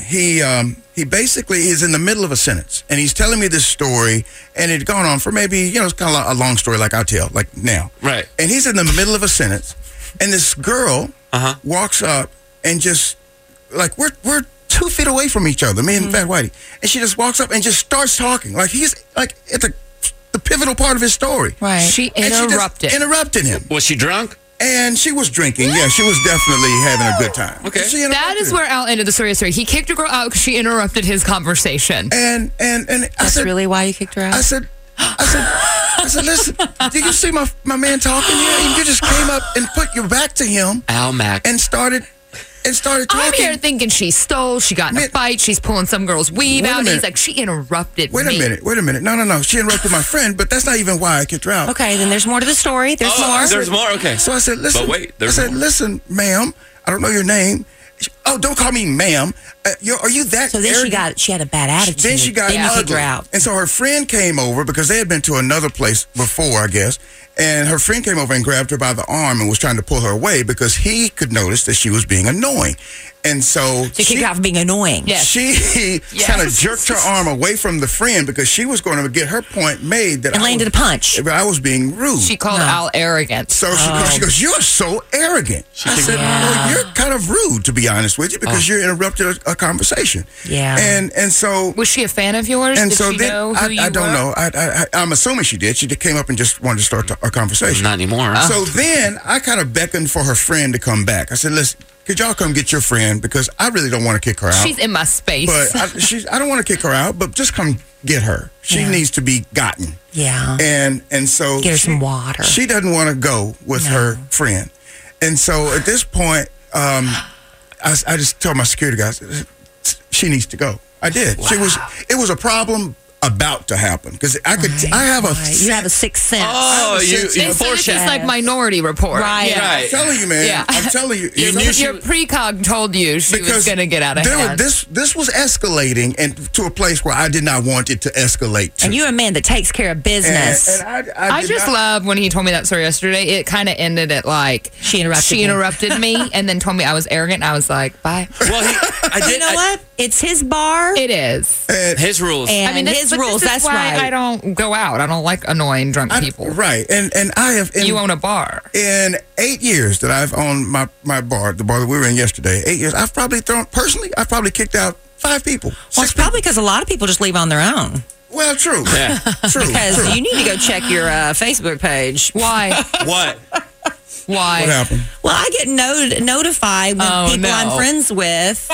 Speaker 4: he basically is in the middle of a sentence, and he's telling me this story, and it's gone on for maybe, it's kind of a long story like I tell, like now.
Speaker 3: Right.
Speaker 4: And he's in the middle of a sentence, and this girl walks up and just, like, we're 2 feet away from each other, me and Fat Whitey, and she just walks up and just starts talking, like he's, like, at the pivotal part of his story.
Speaker 6: Right. She
Speaker 4: And
Speaker 6: interrupted.
Speaker 4: just interrupted him.
Speaker 3: Was she drunk?
Speaker 4: And she was drinking. Yeah, she was definitely having a good time.
Speaker 3: Okay.
Speaker 6: That is where Al ended the story yesterday. He kicked a girl out because she interrupted his conversation.
Speaker 4: And
Speaker 5: That's really why you kicked her out?
Speaker 4: I said, listen, did you see my man talking here? You just came up and put your back to him.
Speaker 3: Al Mack.
Speaker 4: And started and started talking.
Speaker 6: I'm here thinking she stole. She got in a fight. She's pulling some girl's weave out. He's like, she interrupted me.
Speaker 4: Wait a minute. No. She interrupted my friend, but that's not even why I kicked her out.
Speaker 5: Okay, then there's more to the story. There's more.
Speaker 3: There's more? Okay.
Speaker 4: So I said, listen.
Speaker 3: But wait, there's more.
Speaker 4: Listen, ma'am, I don't know your name. Oh, don't call me ma'am. Are you that
Speaker 5: So then
Speaker 4: arrogant?
Speaker 5: she had a bad attitude.
Speaker 4: Then she got
Speaker 5: you kicked her
Speaker 4: ugly.
Speaker 5: out.
Speaker 4: And so her friend came over because they had been to another place before, I guess. And her friend came over and grabbed her by the arm and was trying to pull her away because he could notice that she was being annoying. And so
Speaker 5: she kicked her out for being annoying.
Speaker 4: Yes. She kind of jerked her arm away from the friend because she was going to get her point made that
Speaker 5: and landed a punch.
Speaker 4: I was being rude.
Speaker 6: She called Al arrogant.
Speaker 4: So she goes, "You're so arrogant." I said, "Well, you're kind of rude, to be honest with you, because you interrupted a conversation."
Speaker 5: Yeah.
Speaker 4: And so
Speaker 6: was she a fan of yours?
Speaker 4: And
Speaker 6: Did
Speaker 4: so
Speaker 6: she
Speaker 4: then
Speaker 6: know who you
Speaker 4: I don't
Speaker 6: were?
Speaker 4: know. I'm assuming she did. She came up and just wanted to start a conversation.
Speaker 3: Not anymore.
Speaker 4: So then I kind of beckoned for her friend to come back. I said, "Listen, could y'all come get your friend? Because I really don't want to kick her out.
Speaker 6: She's in my space.
Speaker 4: But I don't want to kick her out, but just come get her. She needs to be gotten."
Speaker 5: Yeah.
Speaker 4: And so
Speaker 5: get her some water.
Speaker 4: She doesn't want to go with her friend. And so at this point, I just told my security guys, she needs to go. I did.
Speaker 5: Wow.
Speaker 4: It was a problem about to happen because I have
Speaker 5: you have a sixth sense.
Speaker 3: Oh, you
Speaker 6: it's just like Minority Report.
Speaker 5: Right.
Speaker 6: Yeah.
Speaker 4: I'm telling you, man.
Speaker 6: Yeah.
Speaker 4: I'm telling you.
Speaker 6: Your precog told you she was going to get out of hand.
Speaker 4: This was escalating and to a place where I did not want it to escalate to.
Speaker 5: And you're a man that takes care of business.
Speaker 4: And
Speaker 6: I just love when he told me that story yesterday. It kind of ended at like
Speaker 5: she interrupted
Speaker 6: me and then told me I was arrogant. And I was like, bye.
Speaker 3: Well,
Speaker 5: you know what? It's his bar.
Speaker 6: It is.
Speaker 3: His rules.
Speaker 5: And
Speaker 6: I mean,
Speaker 5: his rules.
Speaker 6: That's
Speaker 5: why
Speaker 6: right. I don't go out. I don't like annoying drunk people.
Speaker 4: Right. And I have.
Speaker 6: You own a bar.
Speaker 4: In 8 years that I've owned my bar, the bar that we were in yesterday, 8 years, I've probably kicked out 5 people.
Speaker 5: Well, it's probably because a lot of people just leave on their own.
Speaker 4: Well, true.
Speaker 3: Yeah.
Speaker 4: True.
Speaker 5: Because you need to go check your Facebook page.
Speaker 6: Why?
Speaker 3: What?
Speaker 6: Why?
Speaker 4: What happened?
Speaker 5: Well, I get notified when people I'm friends with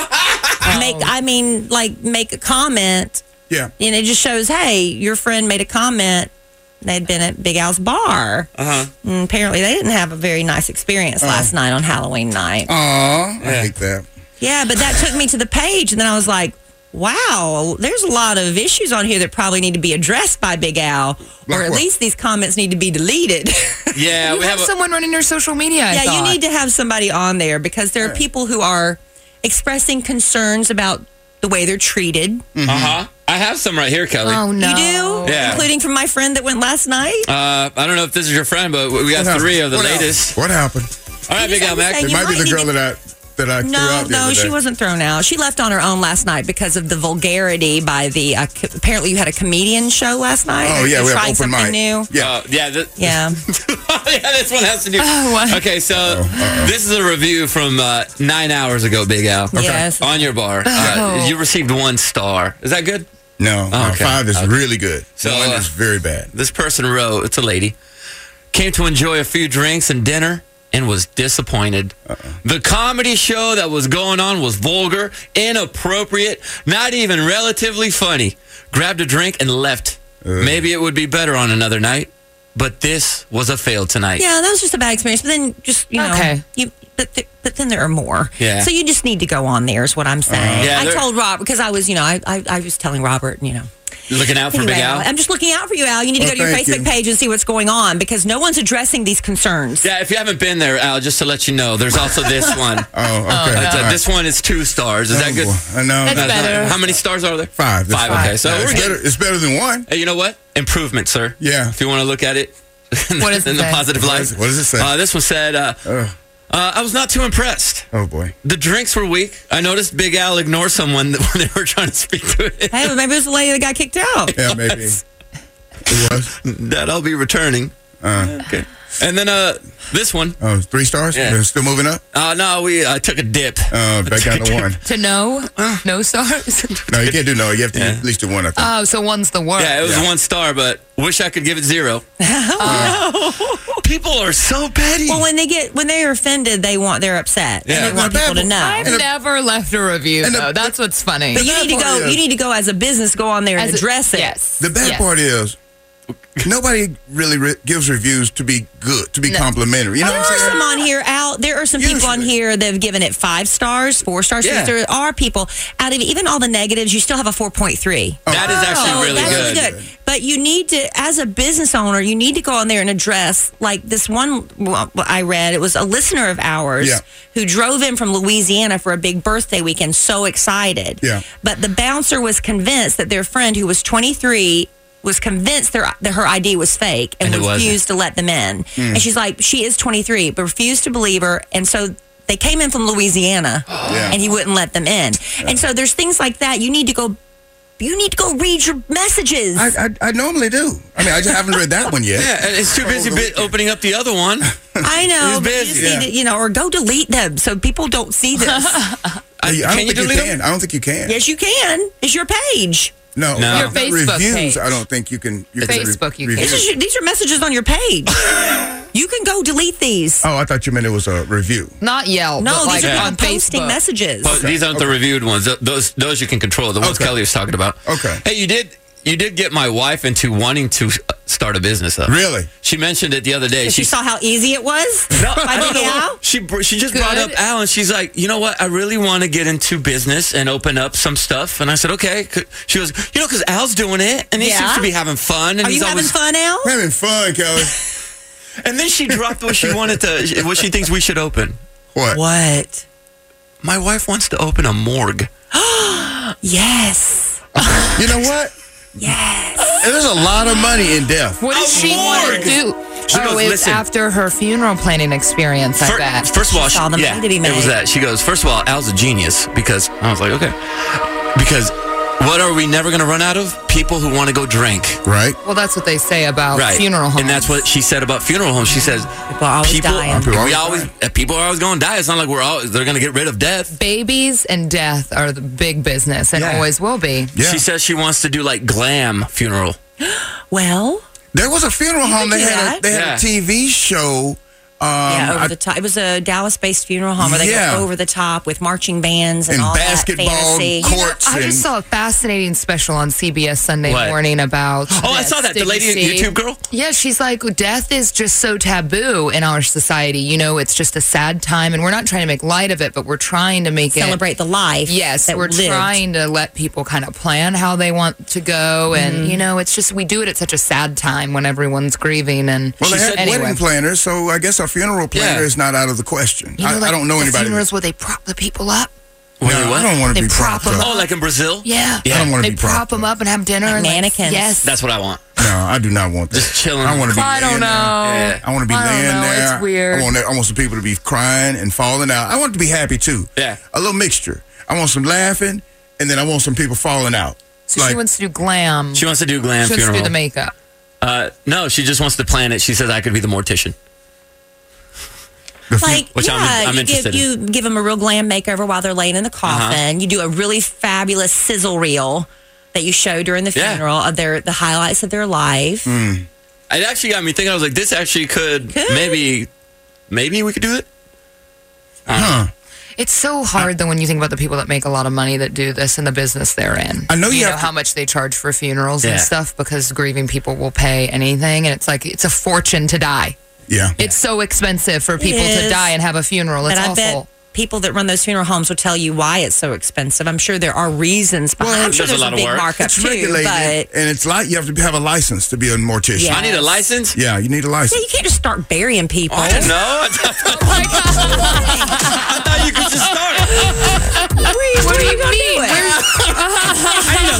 Speaker 5: make a comment.
Speaker 4: Yeah.
Speaker 5: And it just shows, hey, your friend made a comment. They'd been at Big Al's bar.
Speaker 3: Uh-huh.
Speaker 5: And apparently they didn't have a very nice experience last night on Halloween night.
Speaker 4: Aw, I hate that.
Speaker 5: Yeah, but that took me to the page, and then I was like, wow, there's a lot of issues on here that probably need to be addressed by Big Al, or at least these comments need to be deleted.
Speaker 3: Yeah,
Speaker 6: you have someone running your social media. I
Speaker 5: you
Speaker 6: thought.
Speaker 5: need to have somebody on there because there are people who are expressing concerns about the way they're treated.
Speaker 3: Mm-hmm. Uh-huh. I have some right here, Kelly.
Speaker 6: Oh, no.
Speaker 5: You do?
Speaker 3: Yeah.
Speaker 5: Including from my friend that went last night?
Speaker 3: I don't know if this is your friend, but we got 3 of the latest.
Speaker 4: What happened?
Speaker 3: All right, Big Al Mac.
Speaker 4: It might be the girl that I threw out the other
Speaker 5: No,
Speaker 4: day.
Speaker 5: she wasn't thrown out. She left on her own last night because of the vulgarity by the. Apparently, you had a comedian show last night.
Speaker 4: Oh, yeah, we have open
Speaker 5: something
Speaker 4: mic.
Speaker 5: new.
Speaker 3: Yeah.
Speaker 5: Yeah.
Speaker 3: Yeah, this one has to do. Okay, so this is a review from 9 hours ago, Big Al.
Speaker 5: Okay. Yes.
Speaker 3: On your bar. You received 1 star. Is that good?
Speaker 4: No,
Speaker 3: okay.
Speaker 4: 5 is really good.
Speaker 3: So,
Speaker 4: 1 is very bad.
Speaker 3: This person wrote, it's a lady, came to enjoy a few drinks and dinner and was disappointed. The comedy show that was going on was vulgar, inappropriate, not even relatively funny. Grabbed a drink and left. Maybe it would be better on another night, but this was a fail tonight.
Speaker 5: Yeah, that was just a bad experience. But then, just but then there are more.
Speaker 3: Yeah.
Speaker 5: So you just need to go on there. Is what I'm saying.
Speaker 3: Yeah,
Speaker 5: I told Robert because I was, I was telling Robert,
Speaker 3: Looking out for
Speaker 5: Anyway,
Speaker 3: Big Al?
Speaker 5: I'm just looking out for you, Al. You need to go to your Facebook page and see what's going on because no one's addressing these concerns.
Speaker 3: Yeah, if you haven't been there, Al, just to let you know, there's also this one.
Speaker 4: Okay.
Speaker 3: This one is 2 stars. Is that good?
Speaker 4: I know.
Speaker 6: That's better.
Speaker 3: How many stars are there?
Speaker 4: 5.
Speaker 3: 5, okay. So
Speaker 4: it's better than 1.
Speaker 3: Hey, you know what? Improvement, sir.
Speaker 4: Yeah.
Speaker 3: If you want to look at it in the positive light.
Speaker 4: What does it say?
Speaker 3: This one said, I was not too impressed.
Speaker 4: Oh, boy.
Speaker 3: The drinks were weak. I noticed Big Al ignore someone when they were trying to speak to it.
Speaker 5: Hey, well, maybe it was the lady that got kicked out.
Speaker 4: Yeah, maybe. It was?
Speaker 3: That I'll be returning. Okay. And then this one.
Speaker 4: Oh, 3 stars?
Speaker 3: Yeah.
Speaker 4: Still moving up?
Speaker 3: No, I took a dip.
Speaker 4: Back down to 1.
Speaker 6: To no stars?
Speaker 4: No, you can't do no. You have to at least do 1, I think.
Speaker 6: Oh, so 1's the worst.
Speaker 3: Yeah, it was 1 star, but wish I could give it 0. People are so petty.
Speaker 5: Well, when they're offended, they're upset.
Speaker 3: Yeah.
Speaker 5: And they want people to know.
Speaker 6: I've never left a review, though. That's what's funny.
Speaker 5: But you need to go. You need to go as a business. Go on there and address it.
Speaker 6: Yes.
Speaker 4: The bad part is, nobody really gives reviews to be good, to be complimentary. You know
Speaker 5: there
Speaker 4: what I'm
Speaker 5: are
Speaker 4: saying?
Speaker 5: some on here there are some people on here that have given it 5 stars, 4 stars.
Speaker 3: Yeah.
Speaker 5: There are people out of even all the negatives, you still have a 4.3.
Speaker 3: That is actually really good.
Speaker 5: But you need to, as a business owner, you need to go on there and address, like this one I read, it was a listener of ours who drove in from Louisiana for a big birthday weekend, so excited.
Speaker 4: Yeah.
Speaker 5: But the bouncer was convinced that their friend, who was 23, was convinced that her ID was fake and refused to let them in. And she's like, she is 23, but refused to believe her. And so they came in from Louisiana and he wouldn't let them in. And so there's things like that. You need to go read your messages.
Speaker 4: I normally do. I mean, I just haven't read that one yet.
Speaker 3: Yeah, and it's too busy opening up the other one.
Speaker 5: I know. But you just need to, or go delete them so people don't see this.
Speaker 4: I don't think you can. I don't think you can.
Speaker 5: Yes, you can. It's your page.
Speaker 4: No.
Speaker 6: Your Facebook
Speaker 4: reviews,
Speaker 6: page.
Speaker 4: I don't think you can.
Speaker 6: Facebook, you can.
Speaker 5: These are messages on your page. You can go delete these.
Speaker 4: Oh, I thought you meant it was a review.
Speaker 6: Not Yelp.
Speaker 5: No,
Speaker 6: but
Speaker 5: these are
Speaker 6: on
Speaker 5: posting
Speaker 6: Facebook.
Speaker 5: messages.
Speaker 3: Well, these aren't the reviewed ones. Those you can control. The ones Kelly was talking about.
Speaker 4: Okay.
Speaker 3: Hey, you did get my wife into wanting to start a business, though.
Speaker 4: Really?
Speaker 3: She mentioned it the other day.
Speaker 5: She saw how easy it was?
Speaker 3: No, I don't know.
Speaker 5: Al?
Speaker 3: She just brought up Al, and she's like, you know what? I really want to get into business and open up some stuff. And I said, okay. She goes, because Al's doing it, and he seems to be having fun. And
Speaker 5: Are you having fun, Al?
Speaker 4: I'm having fun, Kelly.
Speaker 3: And then she dropped what she thinks we should open.
Speaker 5: What?
Speaker 3: My wife wants to open a morgue.
Speaker 5: Yes.
Speaker 4: You know what?
Speaker 5: Yes.
Speaker 4: There's a lot of money in death.
Speaker 6: What does she want to do?
Speaker 3: She goes,
Speaker 6: it's
Speaker 3: listen.
Speaker 6: after her funeral planning experience, I bet.
Speaker 3: First of all,
Speaker 5: saw the money to be made.
Speaker 3: it was that. She goes, first of all, Al's a genius, because I was like, okay. Because what are we never going to run out of? People who want to go drink.
Speaker 4: Right.
Speaker 6: Well, that's what they say about funeral homes.
Speaker 3: And that's what she said about funeral homes. She says,
Speaker 5: People are always dying.
Speaker 3: People are always going to die. It's not like they're going to get rid of death.
Speaker 6: Babies and death are the big business and always will be.
Speaker 4: Yeah.
Speaker 3: She says she wants to do like glam funeral.
Speaker 5: Well,
Speaker 4: there was a funeral home. They had
Speaker 3: Yeah.
Speaker 4: a TV show.
Speaker 5: over the top. It was a Dallas-based funeral home where they go over the top with marching bands and all
Speaker 4: basketball
Speaker 5: that fantasy.
Speaker 4: courts.
Speaker 6: I just saw a fascinating special on CBS Sunday morning about.
Speaker 3: I saw that. The lady YouTube girl?
Speaker 6: Yeah, she's like, death is just so taboo in our society. You know, it's just a sad time, and we're not trying to make light of it, but we're trying to make
Speaker 5: celebrate the life.
Speaker 6: Yes,
Speaker 5: that
Speaker 6: we're
Speaker 5: lived.
Speaker 6: trying to let people kind of plan how they want to go, and you know, it's just we do it at such a sad time when everyone's grieving. And
Speaker 4: well, they had wedding planners, so I guess a funeral planner is not out of the question.
Speaker 6: You know,
Speaker 4: I don't know anybody.
Speaker 6: Funerals where they prop the people up.
Speaker 4: No, I don't want to be propped up.
Speaker 3: Oh, like in Brazil?
Speaker 6: Yeah.
Speaker 4: I don't want to be propped
Speaker 6: prop them up and have dinner.
Speaker 5: Like
Speaker 6: and
Speaker 5: mannequins.
Speaker 6: Yes.
Speaker 3: That's what I want.
Speaker 4: No, I do not want that.
Speaker 3: Just chilling.
Speaker 4: I want to be
Speaker 6: I don't know.
Speaker 4: there. I want to be laying there.
Speaker 6: It's weird.
Speaker 4: I want some people to be crying and falling out. I want it to be happy too.
Speaker 3: Yeah.
Speaker 4: A little mixture. I want some laughing, and then I want some people falling out.
Speaker 6: So she wants to do glam.
Speaker 3: She wants to do glam
Speaker 6: She
Speaker 3: funeral.
Speaker 6: wants to do the makeup.
Speaker 3: No, she just wants to plan it. She says I could be the mortician.
Speaker 5: Like,
Speaker 3: Which I'm interested
Speaker 5: you give them a real glam makeover while they're laying in the coffin. You do a really fabulous sizzle reel that you show during the funeral of the highlights of their life.
Speaker 3: It actually got me thinking. I was like, this actually could. Maybe we could do it.
Speaker 6: It's so hard though when you think about the people that make a lot of money that do this in the business they're in.
Speaker 4: I know
Speaker 6: you know how much they charge for funerals and stuff because grieving people will pay anything, and it's like it's a fortune to die.
Speaker 4: Yeah,
Speaker 6: it's so expensive for people to die and have a funeral. It's
Speaker 5: and I
Speaker 6: awful.
Speaker 5: bet people that run those funeral homes will tell you why it's so expensive. I'm sure there are reasons behind. I'm sure there's a big markup
Speaker 4: it's
Speaker 5: too,
Speaker 4: regulated,
Speaker 5: but
Speaker 4: and it's like you have to have a license to be a mortician.
Speaker 5: Yes.
Speaker 3: I need a license?
Speaker 4: Yeah, you need a license.
Speaker 5: Yeah, you can't just start burying people.
Speaker 3: I didn't know. I thought you could just start.
Speaker 5: What are you going to do?
Speaker 3: I need a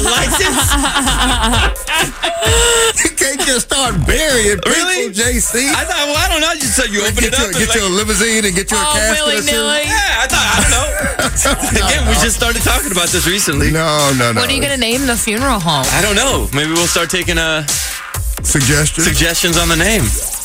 Speaker 3: license.
Speaker 4: You can't just start burying people,
Speaker 3: Really?
Speaker 4: JC.
Speaker 3: I thought. Well, I don't know. You said you open it up.
Speaker 4: Get you a limousine and get you a casket or something.
Speaker 3: Yeah, I don't know. Again, we just started talking about this recently.
Speaker 4: No.
Speaker 6: What are you going to name the funeral home?
Speaker 3: I don't know. Maybe we'll start taking suggestions on the name.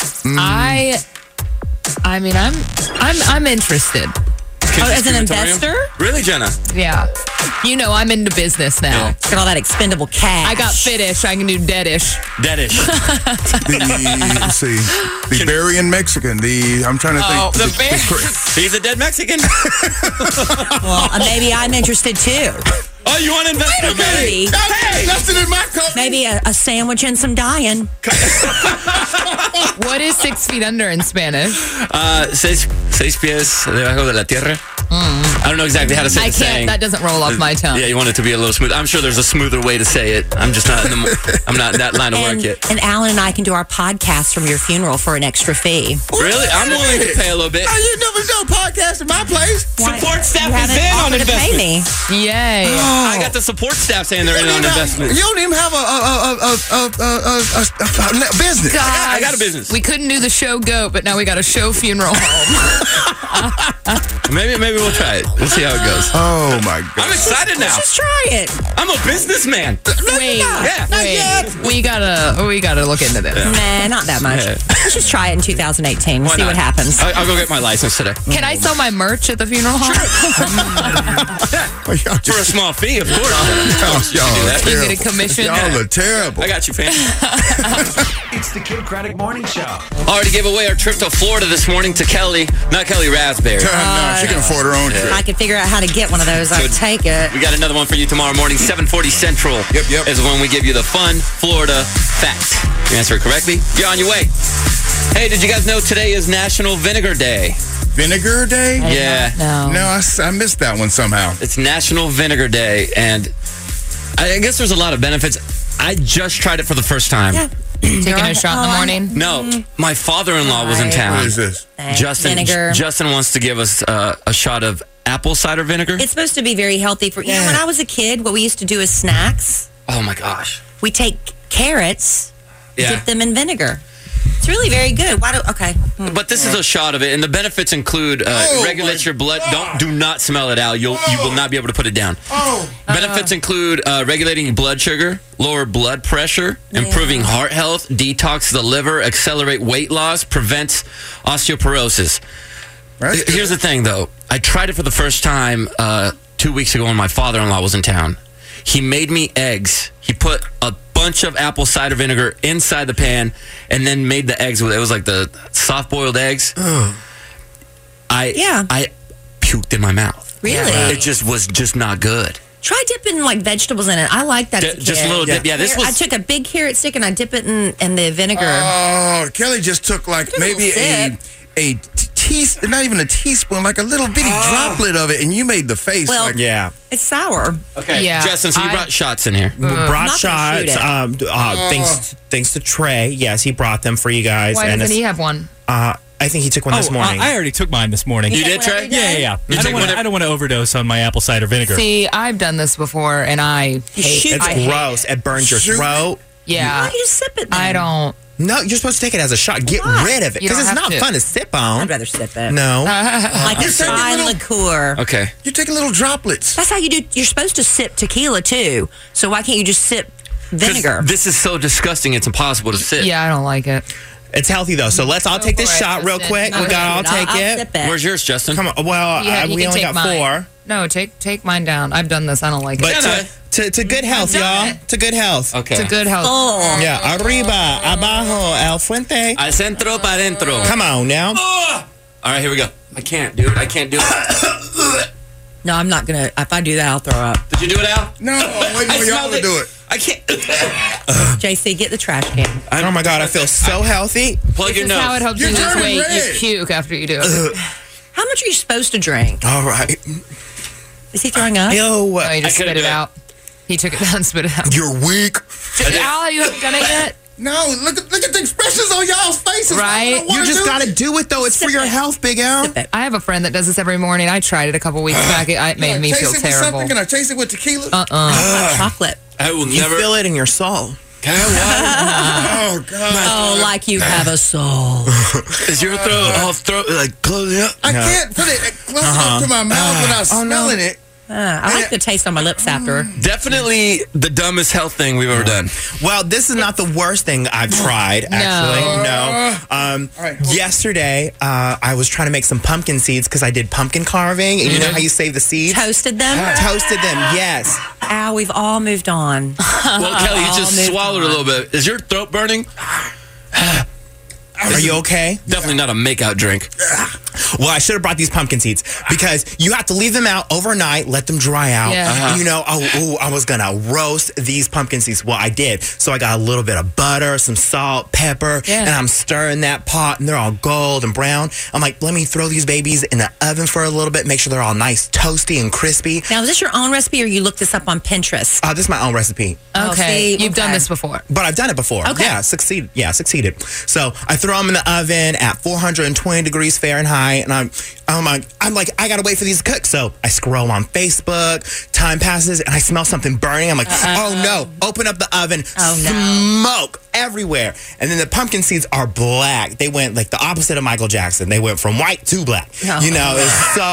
Speaker 6: I mean, I'm interested.
Speaker 5: As an investor?
Speaker 3: Really, Jenna?
Speaker 6: Yeah. You know, I'm into business now.
Speaker 5: Yeah. Got all that expendable cash.
Speaker 6: I got fitish. I can do deadish.
Speaker 3: Deadish.
Speaker 4: Let's see. The burying Mexican. I'm trying to think.
Speaker 6: Oh, the bear.
Speaker 3: He's a dead Mexican.
Speaker 5: Well, maybe I'm interested too.
Speaker 3: Oh, you want to invest in
Speaker 5: Maybe.
Speaker 4: Hey, invested in my company.
Speaker 5: Maybe a sandwich and some dying.
Speaker 6: What is 6 feet under in Spanish?
Speaker 3: Seis pies debajo de la tierra. I don't know exactly how to say the saying.
Speaker 6: That doesn't roll off my tongue.
Speaker 3: Yeah, you want it to be a little smooth. I'm sure there's a smoother way to say it. I'm just not I'm not in that line of work yet.
Speaker 5: And Alan and I can do our podcast from your funeral for an extra fee.
Speaker 3: Really? I'm willing to pay a little bit.
Speaker 4: You never done a podcast in my place.
Speaker 3: Support staff
Speaker 5: You
Speaker 3: is
Speaker 5: haven't
Speaker 3: in on
Speaker 5: offered to pay
Speaker 3: investment.
Speaker 5: me.
Speaker 6: Yay.
Speaker 3: I got the support staff saying they're in on investment.
Speaker 4: You don't even have a business.
Speaker 3: I got a business.
Speaker 6: We couldn't do the show goat, but now we got a show funeral home.
Speaker 3: Maybe we'll try it. We'll see how it goes.
Speaker 4: Oh my God!
Speaker 3: I'm excited now.
Speaker 5: Let's just try it.
Speaker 3: I'm a businessman.
Speaker 6: Wait,
Speaker 3: Yeah.
Speaker 6: we gotta look into this.
Speaker 5: Nah, not that much.
Speaker 3: Yeah.
Speaker 5: Let's just try it in 2018.
Speaker 3: Why
Speaker 5: See
Speaker 3: not?
Speaker 5: what happens.
Speaker 3: I'll go get my license today.
Speaker 6: Can I sell my merch at the funeral home?
Speaker 3: For a small fee, of course.
Speaker 4: Y'all
Speaker 3: do that.
Speaker 6: You get a commission.
Speaker 4: Y'all are terrible.
Speaker 3: I got you, fam.
Speaker 1: It's the Kidd Kraddick Morning Show.
Speaker 3: Already gave away our trip to Florida this morning to Kelly. Not Kelly Raspberry.
Speaker 4: No, she can afford her own trip.
Speaker 5: If I could figure out how to get one of those, I'd take it.
Speaker 3: We got another one for you tomorrow morning, 7:40 Central.
Speaker 4: Yep.
Speaker 3: Is when we give you the fun Florida fact. You answer it correctly, you're on your way. Hey, did you guys know today is National Vinegar Day?
Speaker 4: Vinegar Day?
Speaker 3: Yeah.
Speaker 4: No, I missed that one somehow.
Speaker 3: It's National Vinegar Day, and I guess there's a lot of benefits. I just tried it for the first time.
Speaker 5: Yeah.
Speaker 6: Taking a shot in the morning?
Speaker 3: No, my father-in-law was in town.
Speaker 4: What is this?
Speaker 5: Vinegar.
Speaker 3: Justin wants to give us a shot of apple cider vinegar.
Speaker 5: It's supposed to be very healthy for you. Know, when I was a kid, what we used to do as snacks,
Speaker 3: Oh my gosh.
Speaker 5: we take carrots,
Speaker 3: Yeah.
Speaker 5: dip them in vinegar. It's really very good. Okay.
Speaker 3: But this is a shot of it, and the benefits include regulates your blood. Do not smell it out. You will not be able to put it down. Benefits include regulating blood sugar, lower blood pressure, improving heart health, detox the liver, accelerate weight loss, prevents osteoporosis. Here's the thing, though. I tried it for the first time 2 weeks ago when my father-in-law was in town. He made me eggs. He put a bunch of apple cider vinegar inside the pan and then made the eggs with it. It was like the soft-boiled eggs. I puked in my mouth.
Speaker 5: Really?
Speaker 3: It just was just not good.
Speaker 5: Try dipping like vegetables in it. I like that.
Speaker 3: Just a little dip. Yeah, this was.
Speaker 5: I took a big carrot stick and I dip it in the vinegar.
Speaker 4: Oh, Kelly just took like maybe a teaspoon, not even a teaspoon, like a little bitty droplet of it, and you made the face.
Speaker 5: Well,
Speaker 4: like,
Speaker 5: it's sour.
Speaker 3: Okay, Justin, so you brought shots in here.
Speaker 14: Brought shots. Thanks to Trey. Yes, he brought them for you guys.
Speaker 6: Why doesn't he have one?
Speaker 14: I think he took one this morning.
Speaker 15: I already took mine this morning.
Speaker 3: You did, Trey?
Speaker 15: Yeah. I don't want to overdose on my apple cider vinegar.
Speaker 6: See, I've done this before, and I hate it.
Speaker 14: It's gross. It burns your throat.
Speaker 6: Yeah.
Speaker 5: Why don't you just sip it then?
Speaker 6: I don't.
Speaker 14: No, you're supposed to take it as a shot. Get rid of it. Because it's not fun to sip on.
Speaker 5: I'd rather sip it.
Speaker 14: No.
Speaker 5: Like a fine liqueur.
Speaker 3: Okay.
Speaker 4: You're taking little droplets.
Speaker 5: That's how you do. You're supposed to sip tequila too. So why can't you just sip vinegar?
Speaker 3: This is so disgusting. It's impossible to sip.
Speaker 6: Yeah, I don't like it.
Speaker 14: It's healthy though, so let's all take this shot real quick. We got all take it.
Speaker 5: Sip it.
Speaker 3: Where's yours, Justin?
Speaker 14: Come on. Well, we only got
Speaker 6: mine.
Speaker 14: 4.
Speaker 6: No, take mine down. I've done this. I don't like it.
Speaker 14: But to good health, y'all. To good health.
Speaker 3: Okay.
Speaker 6: To good health.
Speaker 5: Oh.
Speaker 14: Yeah. Arriba, abajo, el fuente.
Speaker 3: Al centro, pa dentro.
Speaker 14: Come on now.
Speaker 3: All right, here we go. I can't, dude. I can't do it.
Speaker 5: No, I'm not gonna. If I do that, I'll throw up.
Speaker 3: Did you do it, Al?
Speaker 4: No, I'm waiting for y'all to do it.
Speaker 3: I can't.
Speaker 5: JC, get the trash can.
Speaker 14: Oh my God, I feel so healthy.
Speaker 3: Plug your
Speaker 6: This is
Speaker 3: nose.
Speaker 6: how it helps you lose weight. You puke after you do it.
Speaker 5: How much are you supposed to drink?
Speaker 14: All right.
Speaker 5: Is he throwing up?
Speaker 6: No, he just spit it out. He took it down and spit it out.
Speaker 4: You're weak.
Speaker 6: Al, you haven't done it yet?
Speaker 4: No, look at the expressions on y'all's faces.
Speaker 6: Right?
Speaker 14: You just got to do it though. It's for your health, Big Al.
Speaker 6: I have a friend that does this every morning. I tried it a couple weeks back. It made me feel terrible.
Speaker 4: Can I taste it with tequila?
Speaker 5: Chocolate.
Speaker 3: I will
Speaker 14: You
Speaker 3: never.
Speaker 14: feel it in your soul.
Speaker 4: Oh God!
Speaker 5: Oh, like you have a soul.
Speaker 3: Is your throat like closing up?
Speaker 4: I can't put it close enough to my mouth without smelling it.
Speaker 5: I like the taste on my lips after.
Speaker 3: Definitely the dumbest health thing we've ever done.
Speaker 14: Well, this is not the worst thing I've tried, actually. No. Yesterday, I was trying to make some pumpkin seeds because I did pumpkin carving. And you know how you save the seeds?
Speaker 5: Toasted them?
Speaker 14: Toasted them, yes.
Speaker 5: Ow, we've all moved on.
Speaker 3: Well, Kelly, you just swallowed a little bit. Is your throat burning?
Speaker 14: Are you okay?
Speaker 3: Definitely not a make-out drink.
Speaker 14: Well, I should have brought these pumpkin seeds because you have to leave them out overnight, let them dry out.
Speaker 6: Yeah.
Speaker 14: You know, I was going to roast these pumpkin seeds. Well, I did. So I got a little bit of butter, some salt, pepper, and I'm stirring that pot, and they're all gold and brown. I'm like, let me throw these babies in the oven for a little bit, make sure they're all nice, toasty, and crispy.
Speaker 5: Now, is this your own recipe or you looked this up on Pinterest?
Speaker 14: This is my own recipe.
Speaker 6: Okay. You've done this before.
Speaker 14: But I've done it before.
Speaker 5: Okay.
Speaker 14: Yeah, succeeded. So I throw them in the oven at 420 degrees Fahrenheit, and I'm like, I gotta wait for these to cook. So I scroll on Facebook, time passes, and I smell something burning. I'm like, oh no, open up the oven, smoke everywhere. And then the pumpkin seeds are black. They went like the opposite of Michael Jackson. They went from white to black. You know, it's so,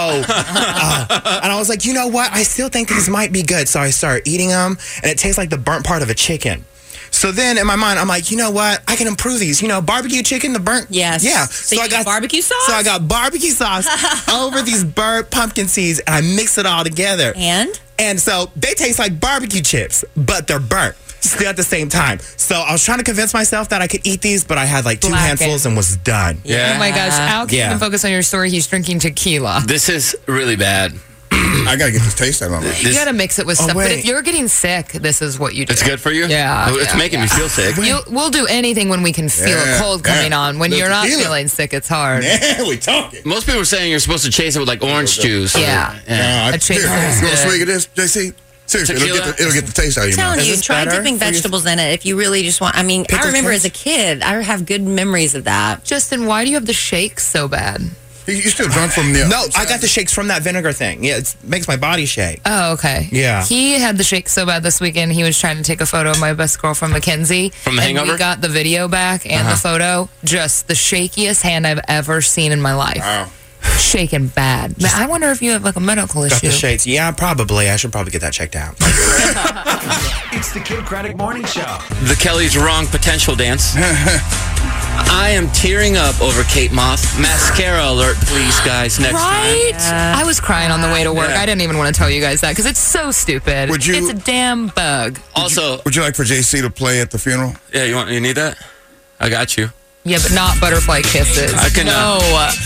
Speaker 14: and I was like, you know what? I still think these might be good. So I started eating them, and it tastes like the burnt part of a chicken. So then in my mind, I'm like, you know what? I can improve these. You know, barbecue chicken, the burnt.
Speaker 5: Yes.
Speaker 14: Yeah.
Speaker 5: So I got barbecue sauce?
Speaker 14: So I got barbecue sauce over these burnt pumpkin seeds, and I mix it all together. And so they taste like barbecue chips, but they're burnt. Still at the same time. So I was trying to convince myself that I could eat these, but I had like 2 handfuls and was done.
Speaker 3: Yeah.
Speaker 6: Oh my gosh. Al can't even focus on your story. He's drinking tequila.
Speaker 3: This is really bad.
Speaker 4: I gotta get this taste out of my mouth.
Speaker 6: You gotta mix it with stuff. But if you're getting sick, this is what you do.
Speaker 3: It's good for you?
Speaker 6: Yeah.
Speaker 3: It's making me feel sick.
Speaker 6: We'll do anything when we can feel a cold coming on. When you're not feeling sick, it's hard.
Speaker 4: Yeah, we talking.
Speaker 3: Most people are saying you're supposed to chase it with like orange juice.
Speaker 6: Yeah.
Speaker 3: A
Speaker 6: chaser
Speaker 4: You want a swig of this, JC? Seriously, it'll get the taste out of your mouth.
Speaker 5: I'm telling you, try dipping vegetables in it if you really just want. I mean, I remember as a kid, I have good memories of that.
Speaker 6: Justin, why do you have the shakes so bad?
Speaker 4: You still drunk from the...
Speaker 14: No, I got the shakes from that vinegar thing. Yeah, it makes my body shake.
Speaker 6: Oh, okay.
Speaker 14: Yeah.
Speaker 6: He had the shakes so bad this weekend, he was trying to take a photo of my best girlfriend, Mackenzie.
Speaker 3: From The Hangover?
Speaker 6: We got the video back and the photo. Just the shakiest hand I've ever seen in my life.
Speaker 4: Wow.
Speaker 6: Shaking bad. Man, I wonder if you have like a medical issue.
Speaker 14: Got the shakes. Yeah, probably. I should probably get that checked out.
Speaker 1: It's the Kid Craddock Morning Show.
Speaker 3: The Kelly's Wrong Potential dance. I am tearing up over Kate Moss. Mascara alert, please, guys, next
Speaker 6: Right?
Speaker 3: time.
Speaker 6: I was crying on the way to work. I didn't even want to tell you guys that because it's so stupid. It's a damn bug.
Speaker 3: Also,
Speaker 4: would you like for JC to play at the funeral?
Speaker 3: Yeah, you need that? I got you.
Speaker 6: Yeah, but not Butterfly Kisses.
Speaker 3: I can,
Speaker 6: no.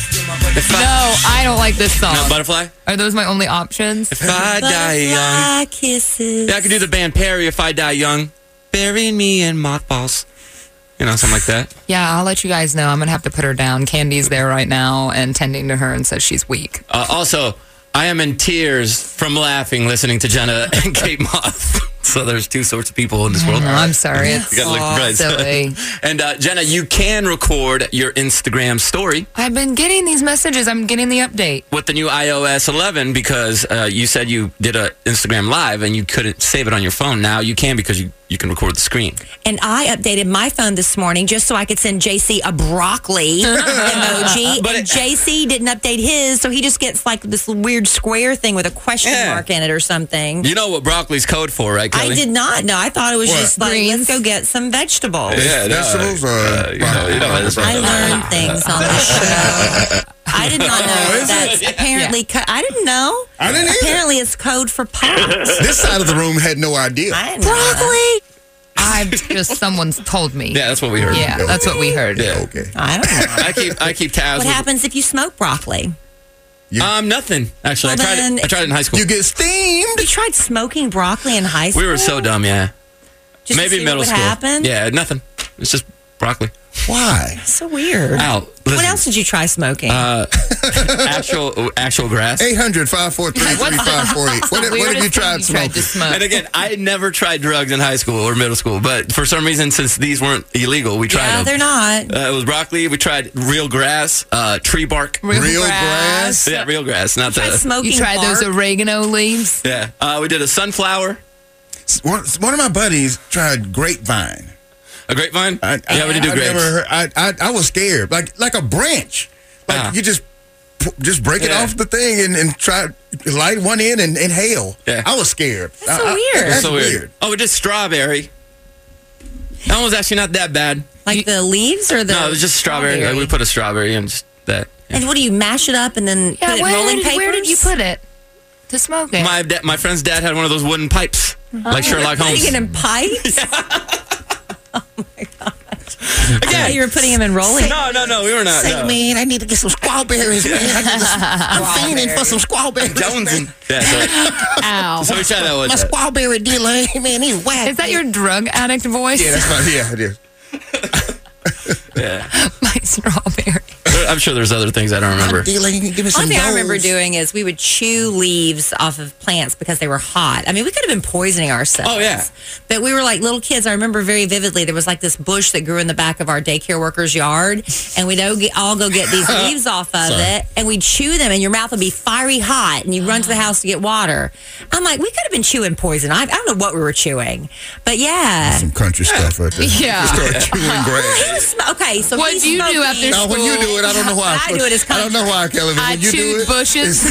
Speaker 6: I don't like this song.
Speaker 3: No, Butterfly?
Speaker 6: Are those my only options?
Speaker 3: If I die young.
Speaker 5: Kisses.
Speaker 3: Yeah, I could do the band Perry, If I Die Young. Bury me in mothballs. You know, something like that.
Speaker 6: Yeah, I'll let you guys know. I'm going to have to put her down. Candy's there right now and tending to her and says she's weak.
Speaker 3: Also, I am in tears from laughing listening to Jenna and Kate Moss. So there's two sorts of people in this world.
Speaker 6: I'm sorry. It's
Speaker 3: you gotta look right.
Speaker 6: silly.
Speaker 3: And Jenna, you can record your Instagram story.
Speaker 6: I've been getting these messages. I'm getting the update.
Speaker 3: With the new iOS 11 because you said you did an Instagram Live and you couldn't save it on your phone. Now you can because you can record the screen.
Speaker 5: And I updated my phone this morning just so I could send JC a broccoli emoji. But JC didn't update his, so he just gets like this weird square thing with a question mark in it or something.
Speaker 3: You know what broccoli's code for, right, Kelly?
Speaker 5: I did not know. I thought it was just like, let's go get some vegetables.
Speaker 3: Yeah,
Speaker 4: vegetables.
Speaker 5: I learned things on the show. I did not know that's apparently. I didn't know.
Speaker 4: I didn't either.
Speaker 5: Apparently, it's code for pot.
Speaker 4: This side of the room had no idea.
Speaker 5: I didn't know.
Speaker 6: Someone's told me.
Speaker 3: Yeah, that's what we heard.
Speaker 6: Yeah, that's what we heard.
Speaker 3: Yeah.
Speaker 4: Okay.
Speaker 5: I don't know.
Speaker 3: I keep tabs.
Speaker 5: What happens if you smoke broccoli?
Speaker 3: Nothing. Actually,
Speaker 5: Well,
Speaker 3: I tried it in high school.
Speaker 4: You get steamed.
Speaker 5: You tried smoking broccoli in high school?
Speaker 3: We were so dumb, yeah.
Speaker 5: Just to
Speaker 3: Maybe
Speaker 5: see
Speaker 3: middle
Speaker 5: what would
Speaker 3: school.
Speaker 5: happen?
Speaker 3: Yeah, nothing. It's just broccoli.
Speaker 4: Why?
Speaker 5: So weird.
Speaker 3: Al,
Speaker 5: What else did you try smoking?
Speaker 3: actual grass.
Speaker 4: 800-543-3548. What have you tried smoking?
Speaker 3: And again, I never tried drugs in high school or middle school, but for some reason, since these weren't illegal, we tried them.
Speaker 5: Yeah, they're not.
Speaker 3: It was broccoli. We tried real grass, tree bark.
Speaker 4: Real grass?
Speaker 3: Yeah, real grass. Not the
Speaker 6: You tried those oregano leaves?
Speaker 3: Yeah. We did a sunflower.
Speaker 4: One of my buddies tried grapevine.
Speaker 3: A grapevine? Yeah, we did do grapes.
Speaker 4: I was scared. Like a branch. Like you just break it off the thing and try light one in and inhale.
Speaker 3: Yeah.
Speaker 4: I was scared.
Speaker 5: That's so weird.
Speaker 3: That's so weird. Oh, we did strawberry. That one was actually not that bad.
Speaker 5: Like the leaves or the...
Speaker 3: No, it was just strawberry. Like we put a strawberry in just that. Yeah.
Speaker 5: And what do you mash it up and then put it in rolling papers?
Speaker 6: Where did you put it to smoke it?
Speaker 3: My friend's dad had one of those wooden pipes, like Sherlock Holmes.
Speaker 5: Putting it in pipes?
Speaker 3: Again, man.
Speaker 5: You were putting him in rolling.
Speaker 3: No, we were not.
Speaker 14: Say, man, I need to get some squawberries, man. I'm fiending for some squawberries.
Speaker 3: Jonesing. Yeah, so,
Speaker 6: Ow.
Speaker 3: so we tried that one.
Speaker 14: My squawberry dealer, man, he's whack.
Speaker 6: Is that your drug addict voice?
Speaker 4: Yeah, that's my, yeah, it is.
Speaker 3: Yeah.
Speaker 6: My strawberry.
Speaker 3: I'm sure there's other things I don't remember.
Speaker 14: Dealer, you can give me some
Speaker 5: One thing I remember
Speaker 14: goals.
Speaker 5: doing is we would chew leaves off of plants because they were hot. I mean, we could have been poisoning ourselves.
Speaker 3: Oh, yeah.
Speaker 5: But we were like little kids. I remember very vividly there was like this bush that grew in the back of our daycare worker's yard. And we'd all go get these leaves off of it. And we'd chew them and your mouth would be fiery hot. And you'd run to the house to get water. I'm like, we could have been chewing poison. I don't know what we were chewing. But yeah.
Speaker 4: Some country stuff right there.
Speaker 6: Yeah.
Speaker 4: Start chewing grass.
Speaker 5: Okay, so
Speaker 6: What do you do after
Speaker 4: No, when you do it, I don't know why.
Speaker 5: I do it as
Speaker 4: I don't know why, Kelly. But
Speaker 6: I
Speaker 4: when you do
Speaker 6: chewed
Speaker 4: it,
Speaker 6: bushes.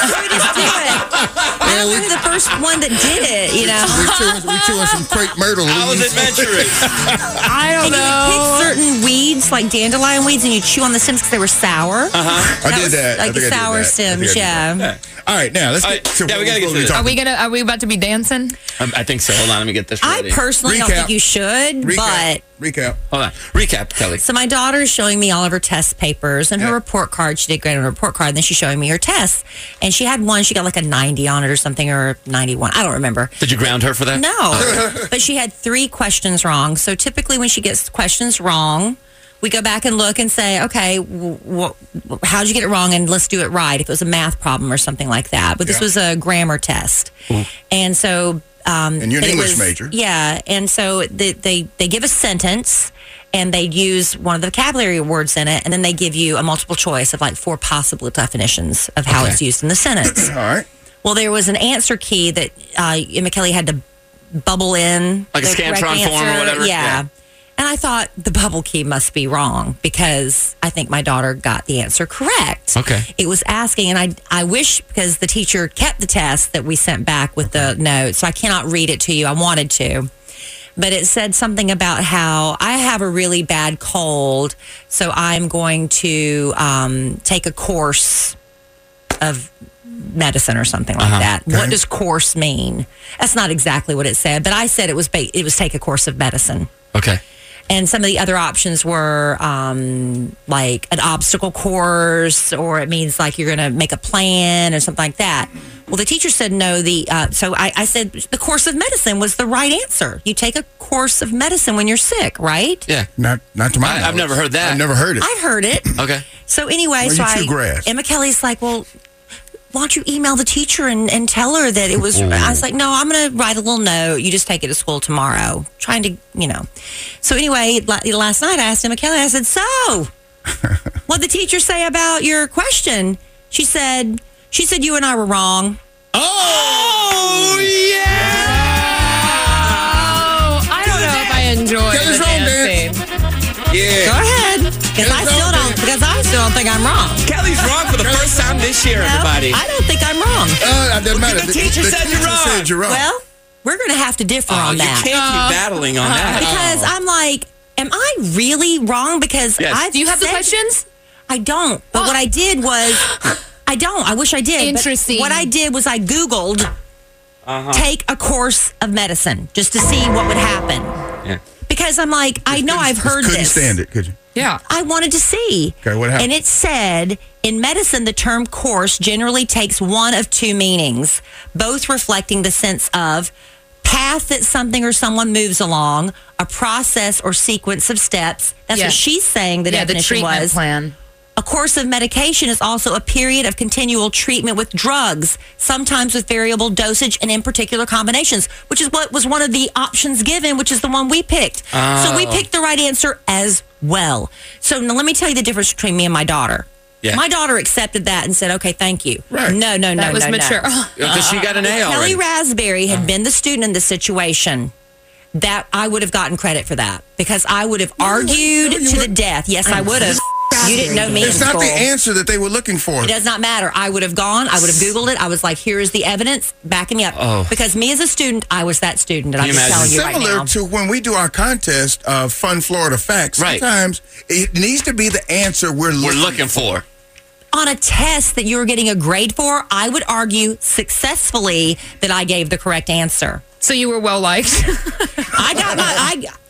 Speaker 5: I don't know who the first one that did it, you know.
Speaker 4: we chewing some crepe myrtle leaves.
Speaker 3: I was adventurous.
Speaker 6: I don't
Speaker 5: And you would pick
Speaker 6: know.
Speaker 5: certain weeds, like dandelion weeds, and you chew on the stems because they were sour.
Speaker 4: I did that.
Speaker 5: Like
Speaker 4: I think I did
Speaker 5: sour
Speaker 4: that.
Speaker 5: stems, yeah.
Speaker 4: All right, now let's
Speaker 3: All
Speaker 4: get
Speaker 3: right,
Speaker 4: to
Speaker 3: yeah,
Speaker 4: what
Speaker 3: we gotta get
Speaker 4: we're
Speaker 3: to this.
Speaker 4: talking
Speaker 6: Are we about to be dancing?
Speaker 3: I think so. Hold on, let me get this
Speaker 5: I
Speaker 3: ready.
Speaker 5: personally don't
Speaker 4: Recap.
Speaker 5: think you should, but
Speaker 4: Recap.
Speaker 3: Hold on. Recap, Kelly.
Speaker 5: so my daughter is showing me all of her test papers and her report card. She did great on her report card. And then she's showing me her tests. And she had one, she got like a 90 on it or something, or 91. I don't remember.
Speaker 3: Did you ground her for that?
Speaker 5: No. But she had 3 questions wrong. So typically when she gets questions wrong, we go back and look and say, okay, how'd you get it wrong? And let's do it right if it was a math problem or something like that. But this was a grammar test. And so...
Speaker 4: and you're an English major.
Speaker 5: Yeah. And so they give a sentence and they use one of the vocabulary words in it. And then they give you a multiple choice of like 4 possible definitions of how it's used in the sentence.
Speaker 4: All right.
Speaker 5: Well, there was an answer key that Emma Kelly had to bubble in.
Speaker 3: Like a
Speaker 5: the correct
Speaker 3: Scantron form or
Speaker 5: answer.
Speaker 3: whatever?
Speaker 5: Yeah. And I thought the bubble key must be wrong because I think my daughter got the answer correct.
Speaker 3: Okay.
Speaker 5: It was asking, and I wish, because the teacher kept the test that we sent back with the notes, so I cannot read it to you. I wanted to. But it said something about how I have a really bad cold, so I'm going to take a course of medicine or something like that.
Speaker 4: Okay.
Speaker 5: What does course mean? That's not exactly what it said, but I said it was take a course of medicine.
Speaker 3: Okay.
Speaker 5: And some of the other options were like an obstacle course, or it means like you're going to make a plan or something like that. Well, the teacher said no. So I said the course of medicine was the right answer. You take a course of medicine when you're sick, right?
Speaker 3: Yeah.
Speaker 4: Not to my knowledge.
Speaker 3: I've never heard that.
Speaker 4: I've never heard it.
Speaker 5: I've heard it.
Speaker 3: Okay.
Speaker 5: So anyway,
Speaker 4: Well, you chew grass.
Speaker 5: Emma Kelly's like, well, why don't you email the teacher and tell her that it was... I was like, no, I'm going to write a little note. You just take it to school tomorrow. Trying to, So anyway, last night I asked Emma Kelly, I said, so, what'd the teacher say about your question? She said you and I were wrong.
Speaker 3: Oh, yeah!
Speaker 6: Oh, I don't know if I enjoy
Speaker 4: Kelly's
Speaker 6: the
Speaker 4: wrong,
Speaker 6: dancing.
Speaker 3: Yeah.
Speaker 5: Go ahead. Because I still don't think I'm wrong.
Speaker 3: Kelly's wrong for the first time this year, everybody.
Speaker 5: I don't think I'm wrong.
Speaker 4: It doesn't matter.
Speaker 3: The teacher said you're wrong.
Speaker 4: Said you're wrong.
Speaker 5: Well, we're going to have to differ on
Speaker 3: You
Speaker 5: that.
Speaker 3: can't keep battling on that.
Speaker 5: Because I'm like, am I really wrong? Because
Speaker 3: Yes.
Speaker 6: Do you have the questions?
Speaker 5: I don't. But what I did was, I don't. I wish I did.
Speaker 6: Interesting.
Speaker 5: But what I did was I Googled take a course of medicine just to see what would happen.
Speaker 3: Yeah.
Speaker 5: Because I'm like, I know I've heard
Speaker 4: Couldn't
Speaker 5: this.
Speaker 4: stand it, could you?
Speaker 6: Yeah.
Speaker 5: I wanted to see.
Speaker 4: Okay, what happened?
Speaker 5: And it said, in medicine, the term course generally takes one of 2 meanings, both reflecting the sense of path that something or someone moves along, a process or sequence of steps. That's what she's saying the definition
Speaker 6: the treatment
Speaker 5: was.
Speaker 6: plan.
Speaker 5: A course of medication is also a period of continual treatment with drugs, sometimes with variable dosage and in particular combinations, which is what was one of the options given, which is the one we picked. So we picked the right answer as well. So now let me tell you the difference between me and my daughter.
Speaker 3: Yeah.
Speaker 5: My daughter accepted that and said, okay, thank you.
Speaker 4: Right.
Speaker 5: No.
Speaker 6: That was
Speaker 5: no.
Speaker 6: mature.
Speaker 3: Because she got an A already.
Speaker 5: Kelly Raspberry had been the student in this situation, that I would have gotten credit for that because I would have argued to the death. Yes, I would have. You didn't know me in
Speaker 4: It's not
Speaker 5: school.
Speaker 4: the answer that they were looking for.
Speaker 5: It does not matter. I would have gone. I would have Googled it. I was like, here is the evidence. Backing me up.
Speaker 3: Oh.
Speaker 5: Because me as a student, I was that student. And I'm just telling you right
Speaker 4: Similar
Speaker 5: now.
Speaker 4: to when we do our contest of Fun Florida Facts,
Speaker 3: Right.
Speaker 4: sometimes it needs to be the answer we're
Speaker 3: looking for.
Speaker 5: On a test that you were getting a grade for, I would argue successfully that I gave the correct answer.
Speaker 6: So you were well liked.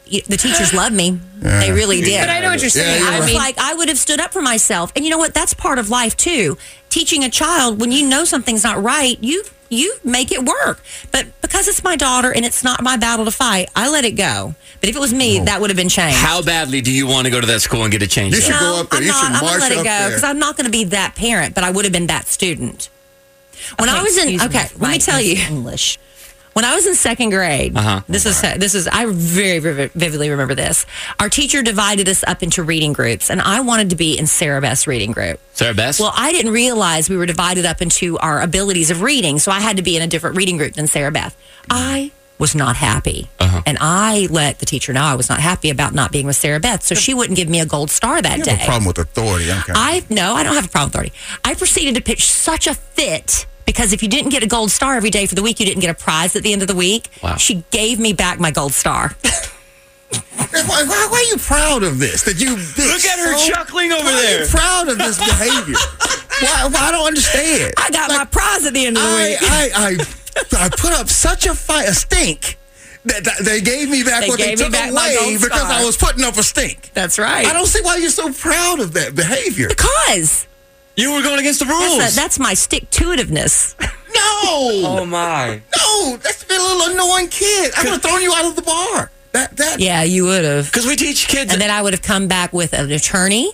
Speaker 5: the teachers loved me. They really did.
Speaker 6: But I know what you're saying.
Speaker 5: I was like, I would have stood up for myself. And you know what? That's part of life, too. Teaching a child, when you know something's not right, you make it work. But because it's my daughter and it's not my battle to fight, I let it go. But if it was me, that would have been changed.
Speaker 3: How badly do you want to go to that school and get it changed?
Speaker 4: You should go up there.
Speaker 5: I'm going to let it go because I'm not going to be that parent, but I would have been that student. When I was let me tell you. English. When I was in second grade, this is I very, very vividly remember this. Our teacher divided us up into reading groups, and I wanted to be in Sarah Beth's reading group.
Speaker 3: Sarah Beth?
Speaker 5: Well, I didn't realize we were divided up into our abilities of reading, so I had to be in a different reading group than Sarah Beth. I was not happy, and I let the teacher know I was not happy about not being with Sarah Beth, so she wouldn't give me a gold star that day.
Speaker 4: You have a problem with authority.
Speaker 5: No, I don't have a problem with authority. I proceeded to pitch such a fit. Because if you didn't get a gold star every day for the week, you didn't get a prize at the end of the week.
Speaker 3: Wow.
Speaker 5: She gave me back my gold star.
Speaker 4: Why are you proud of this? That you
Speaker 3: look at her chuckling over there.
Speaker 4: Are you proud of this behavior? Why? I don't understand.
Speaker 5: I got my prize at the end of the week.
Speaker 4: I put up such a fight, a stink. That they gave me back what they took away because I was putting up a stink.
Speaker 5: That's right.
Speaker 4: I don't see why you're so proud of that behavior.
Speaker 5: Because
Speaker 3: you were going against the rules.
Speaker 5: That's my stick-to-itiveness.
Speaker 4: No.
Speaker 3: Oh, my.
Speaker 4: No, that's been a little annoying kid. I would have thrown you out of the bar.
Speaker 5: Yeah, you would have.
Speaker 3: Because we teach kids.
Speaker 5: And then I would have come back with an attorney.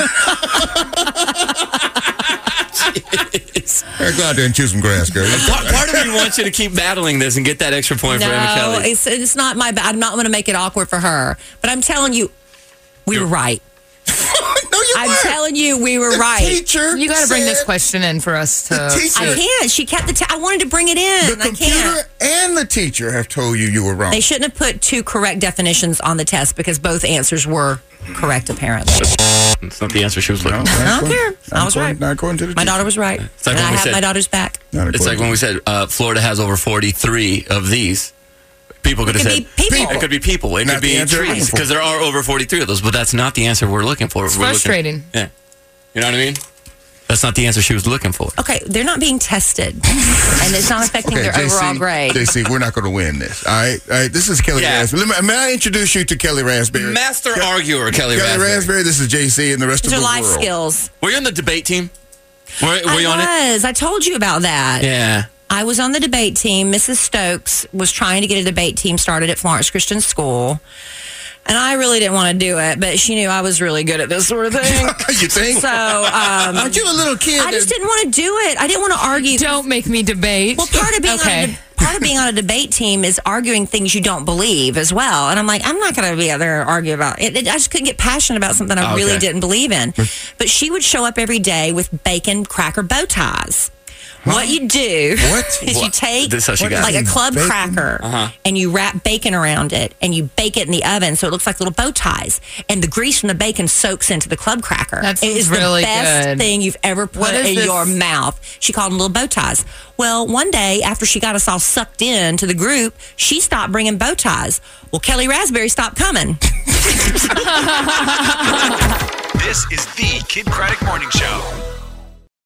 Speaker 4: Go out there and chew some grass, girl.
Speaker 3: Part of me wants you to keep battling this and get that extra point for Emma Kelly.
Speaker 5: No, it's not my bad. I'm not going to make it awkward for her. But I'm telling you, we were right. I'm telling you, we were right.
Speaker 4: Teacher,
Speaker 6: you got to bring this question in for us to.
Speaker 5: I can't. She kept I wanted to bring it in.
Speaker 4: The computer and the teacher have told you were wrong.
Speaker 5: They shouldn't have put two correct definitions on the test because both answers were correct, apparently.
Speaker 3: It's not the answer she was looking for.
Speaker 5: I don't care. I was right.
Speaker 4: Not according to the
Speaker 5: my daughter was right.
Speaker 3: It's like
Speaker 5: and I have my daughter's back.
Speaker 3: It's like when we said Florida has over 43 of these. People could have said
Speaker 5: people.
Speaker 3: It could be people. It could be trees because there are over 43 of those. But that's not the answer we're looking for.
Speaker 6: It's frustrating.
Speaker 3: Yeah, you know what I mean. That's not the answer she was looking for.
Speaker 5: Okay, they're not being tested, and it's not affecting their overall grade.
Speaker 4: JC, we're not going to win this. All right. This is Kelly Raspberry. May I introduce you to Kelly Raspberry?
Speaker 3: Master arguer, Kelly
Speaker 4: Raspberry. This is JC and the rest of the world.
Speaker 5: These are life skills.
Speaker 3: Were you on the debate team? Were you on it?
Speaker 5: I told you about that.
Speaker 3: Yeah.
Speaker 5: I was on the debate team. Mrs. Stokes was trying to get a debate team started at Florence Christian School. And I really didn't want to do it, but she knew I was really good at this sort of thing.
Speaker 4: You think?
Speaker 5: So,
Speaker 4: aren't you a little kid?
Speaker 5: I just didn't want to do it. I didn't want to argue.
Speaker 6: Don't make me debate.
Speaker 5: Well, part of being on a debate team is arguing things you don't believe as well. And I'm like, I'm not going to be out there and argue about it. I just couldn't get passionate about something I really didn't believe in. But she would show up every day with bacon cracker bow ties. What you do is you take like a club cracker and you wrap bacon around it and you bake it in the oven so it looks like little bow ties. And the grease from the bacon soaks into the club cracker.
Speaker 6: That's
Speaker 5: it is
Speaker 6: really
Speaker 5: the best
Speaker 6: good.
Speaker 5: thing you've ever put in your mouth. She called them little bow ties. Well, one day after she got us all sucked into the group, she stopped bringing bow ties. Well, Kelly Raspberry stopped coming.
Speaker 1: This is the Kid Craddock Morning Show.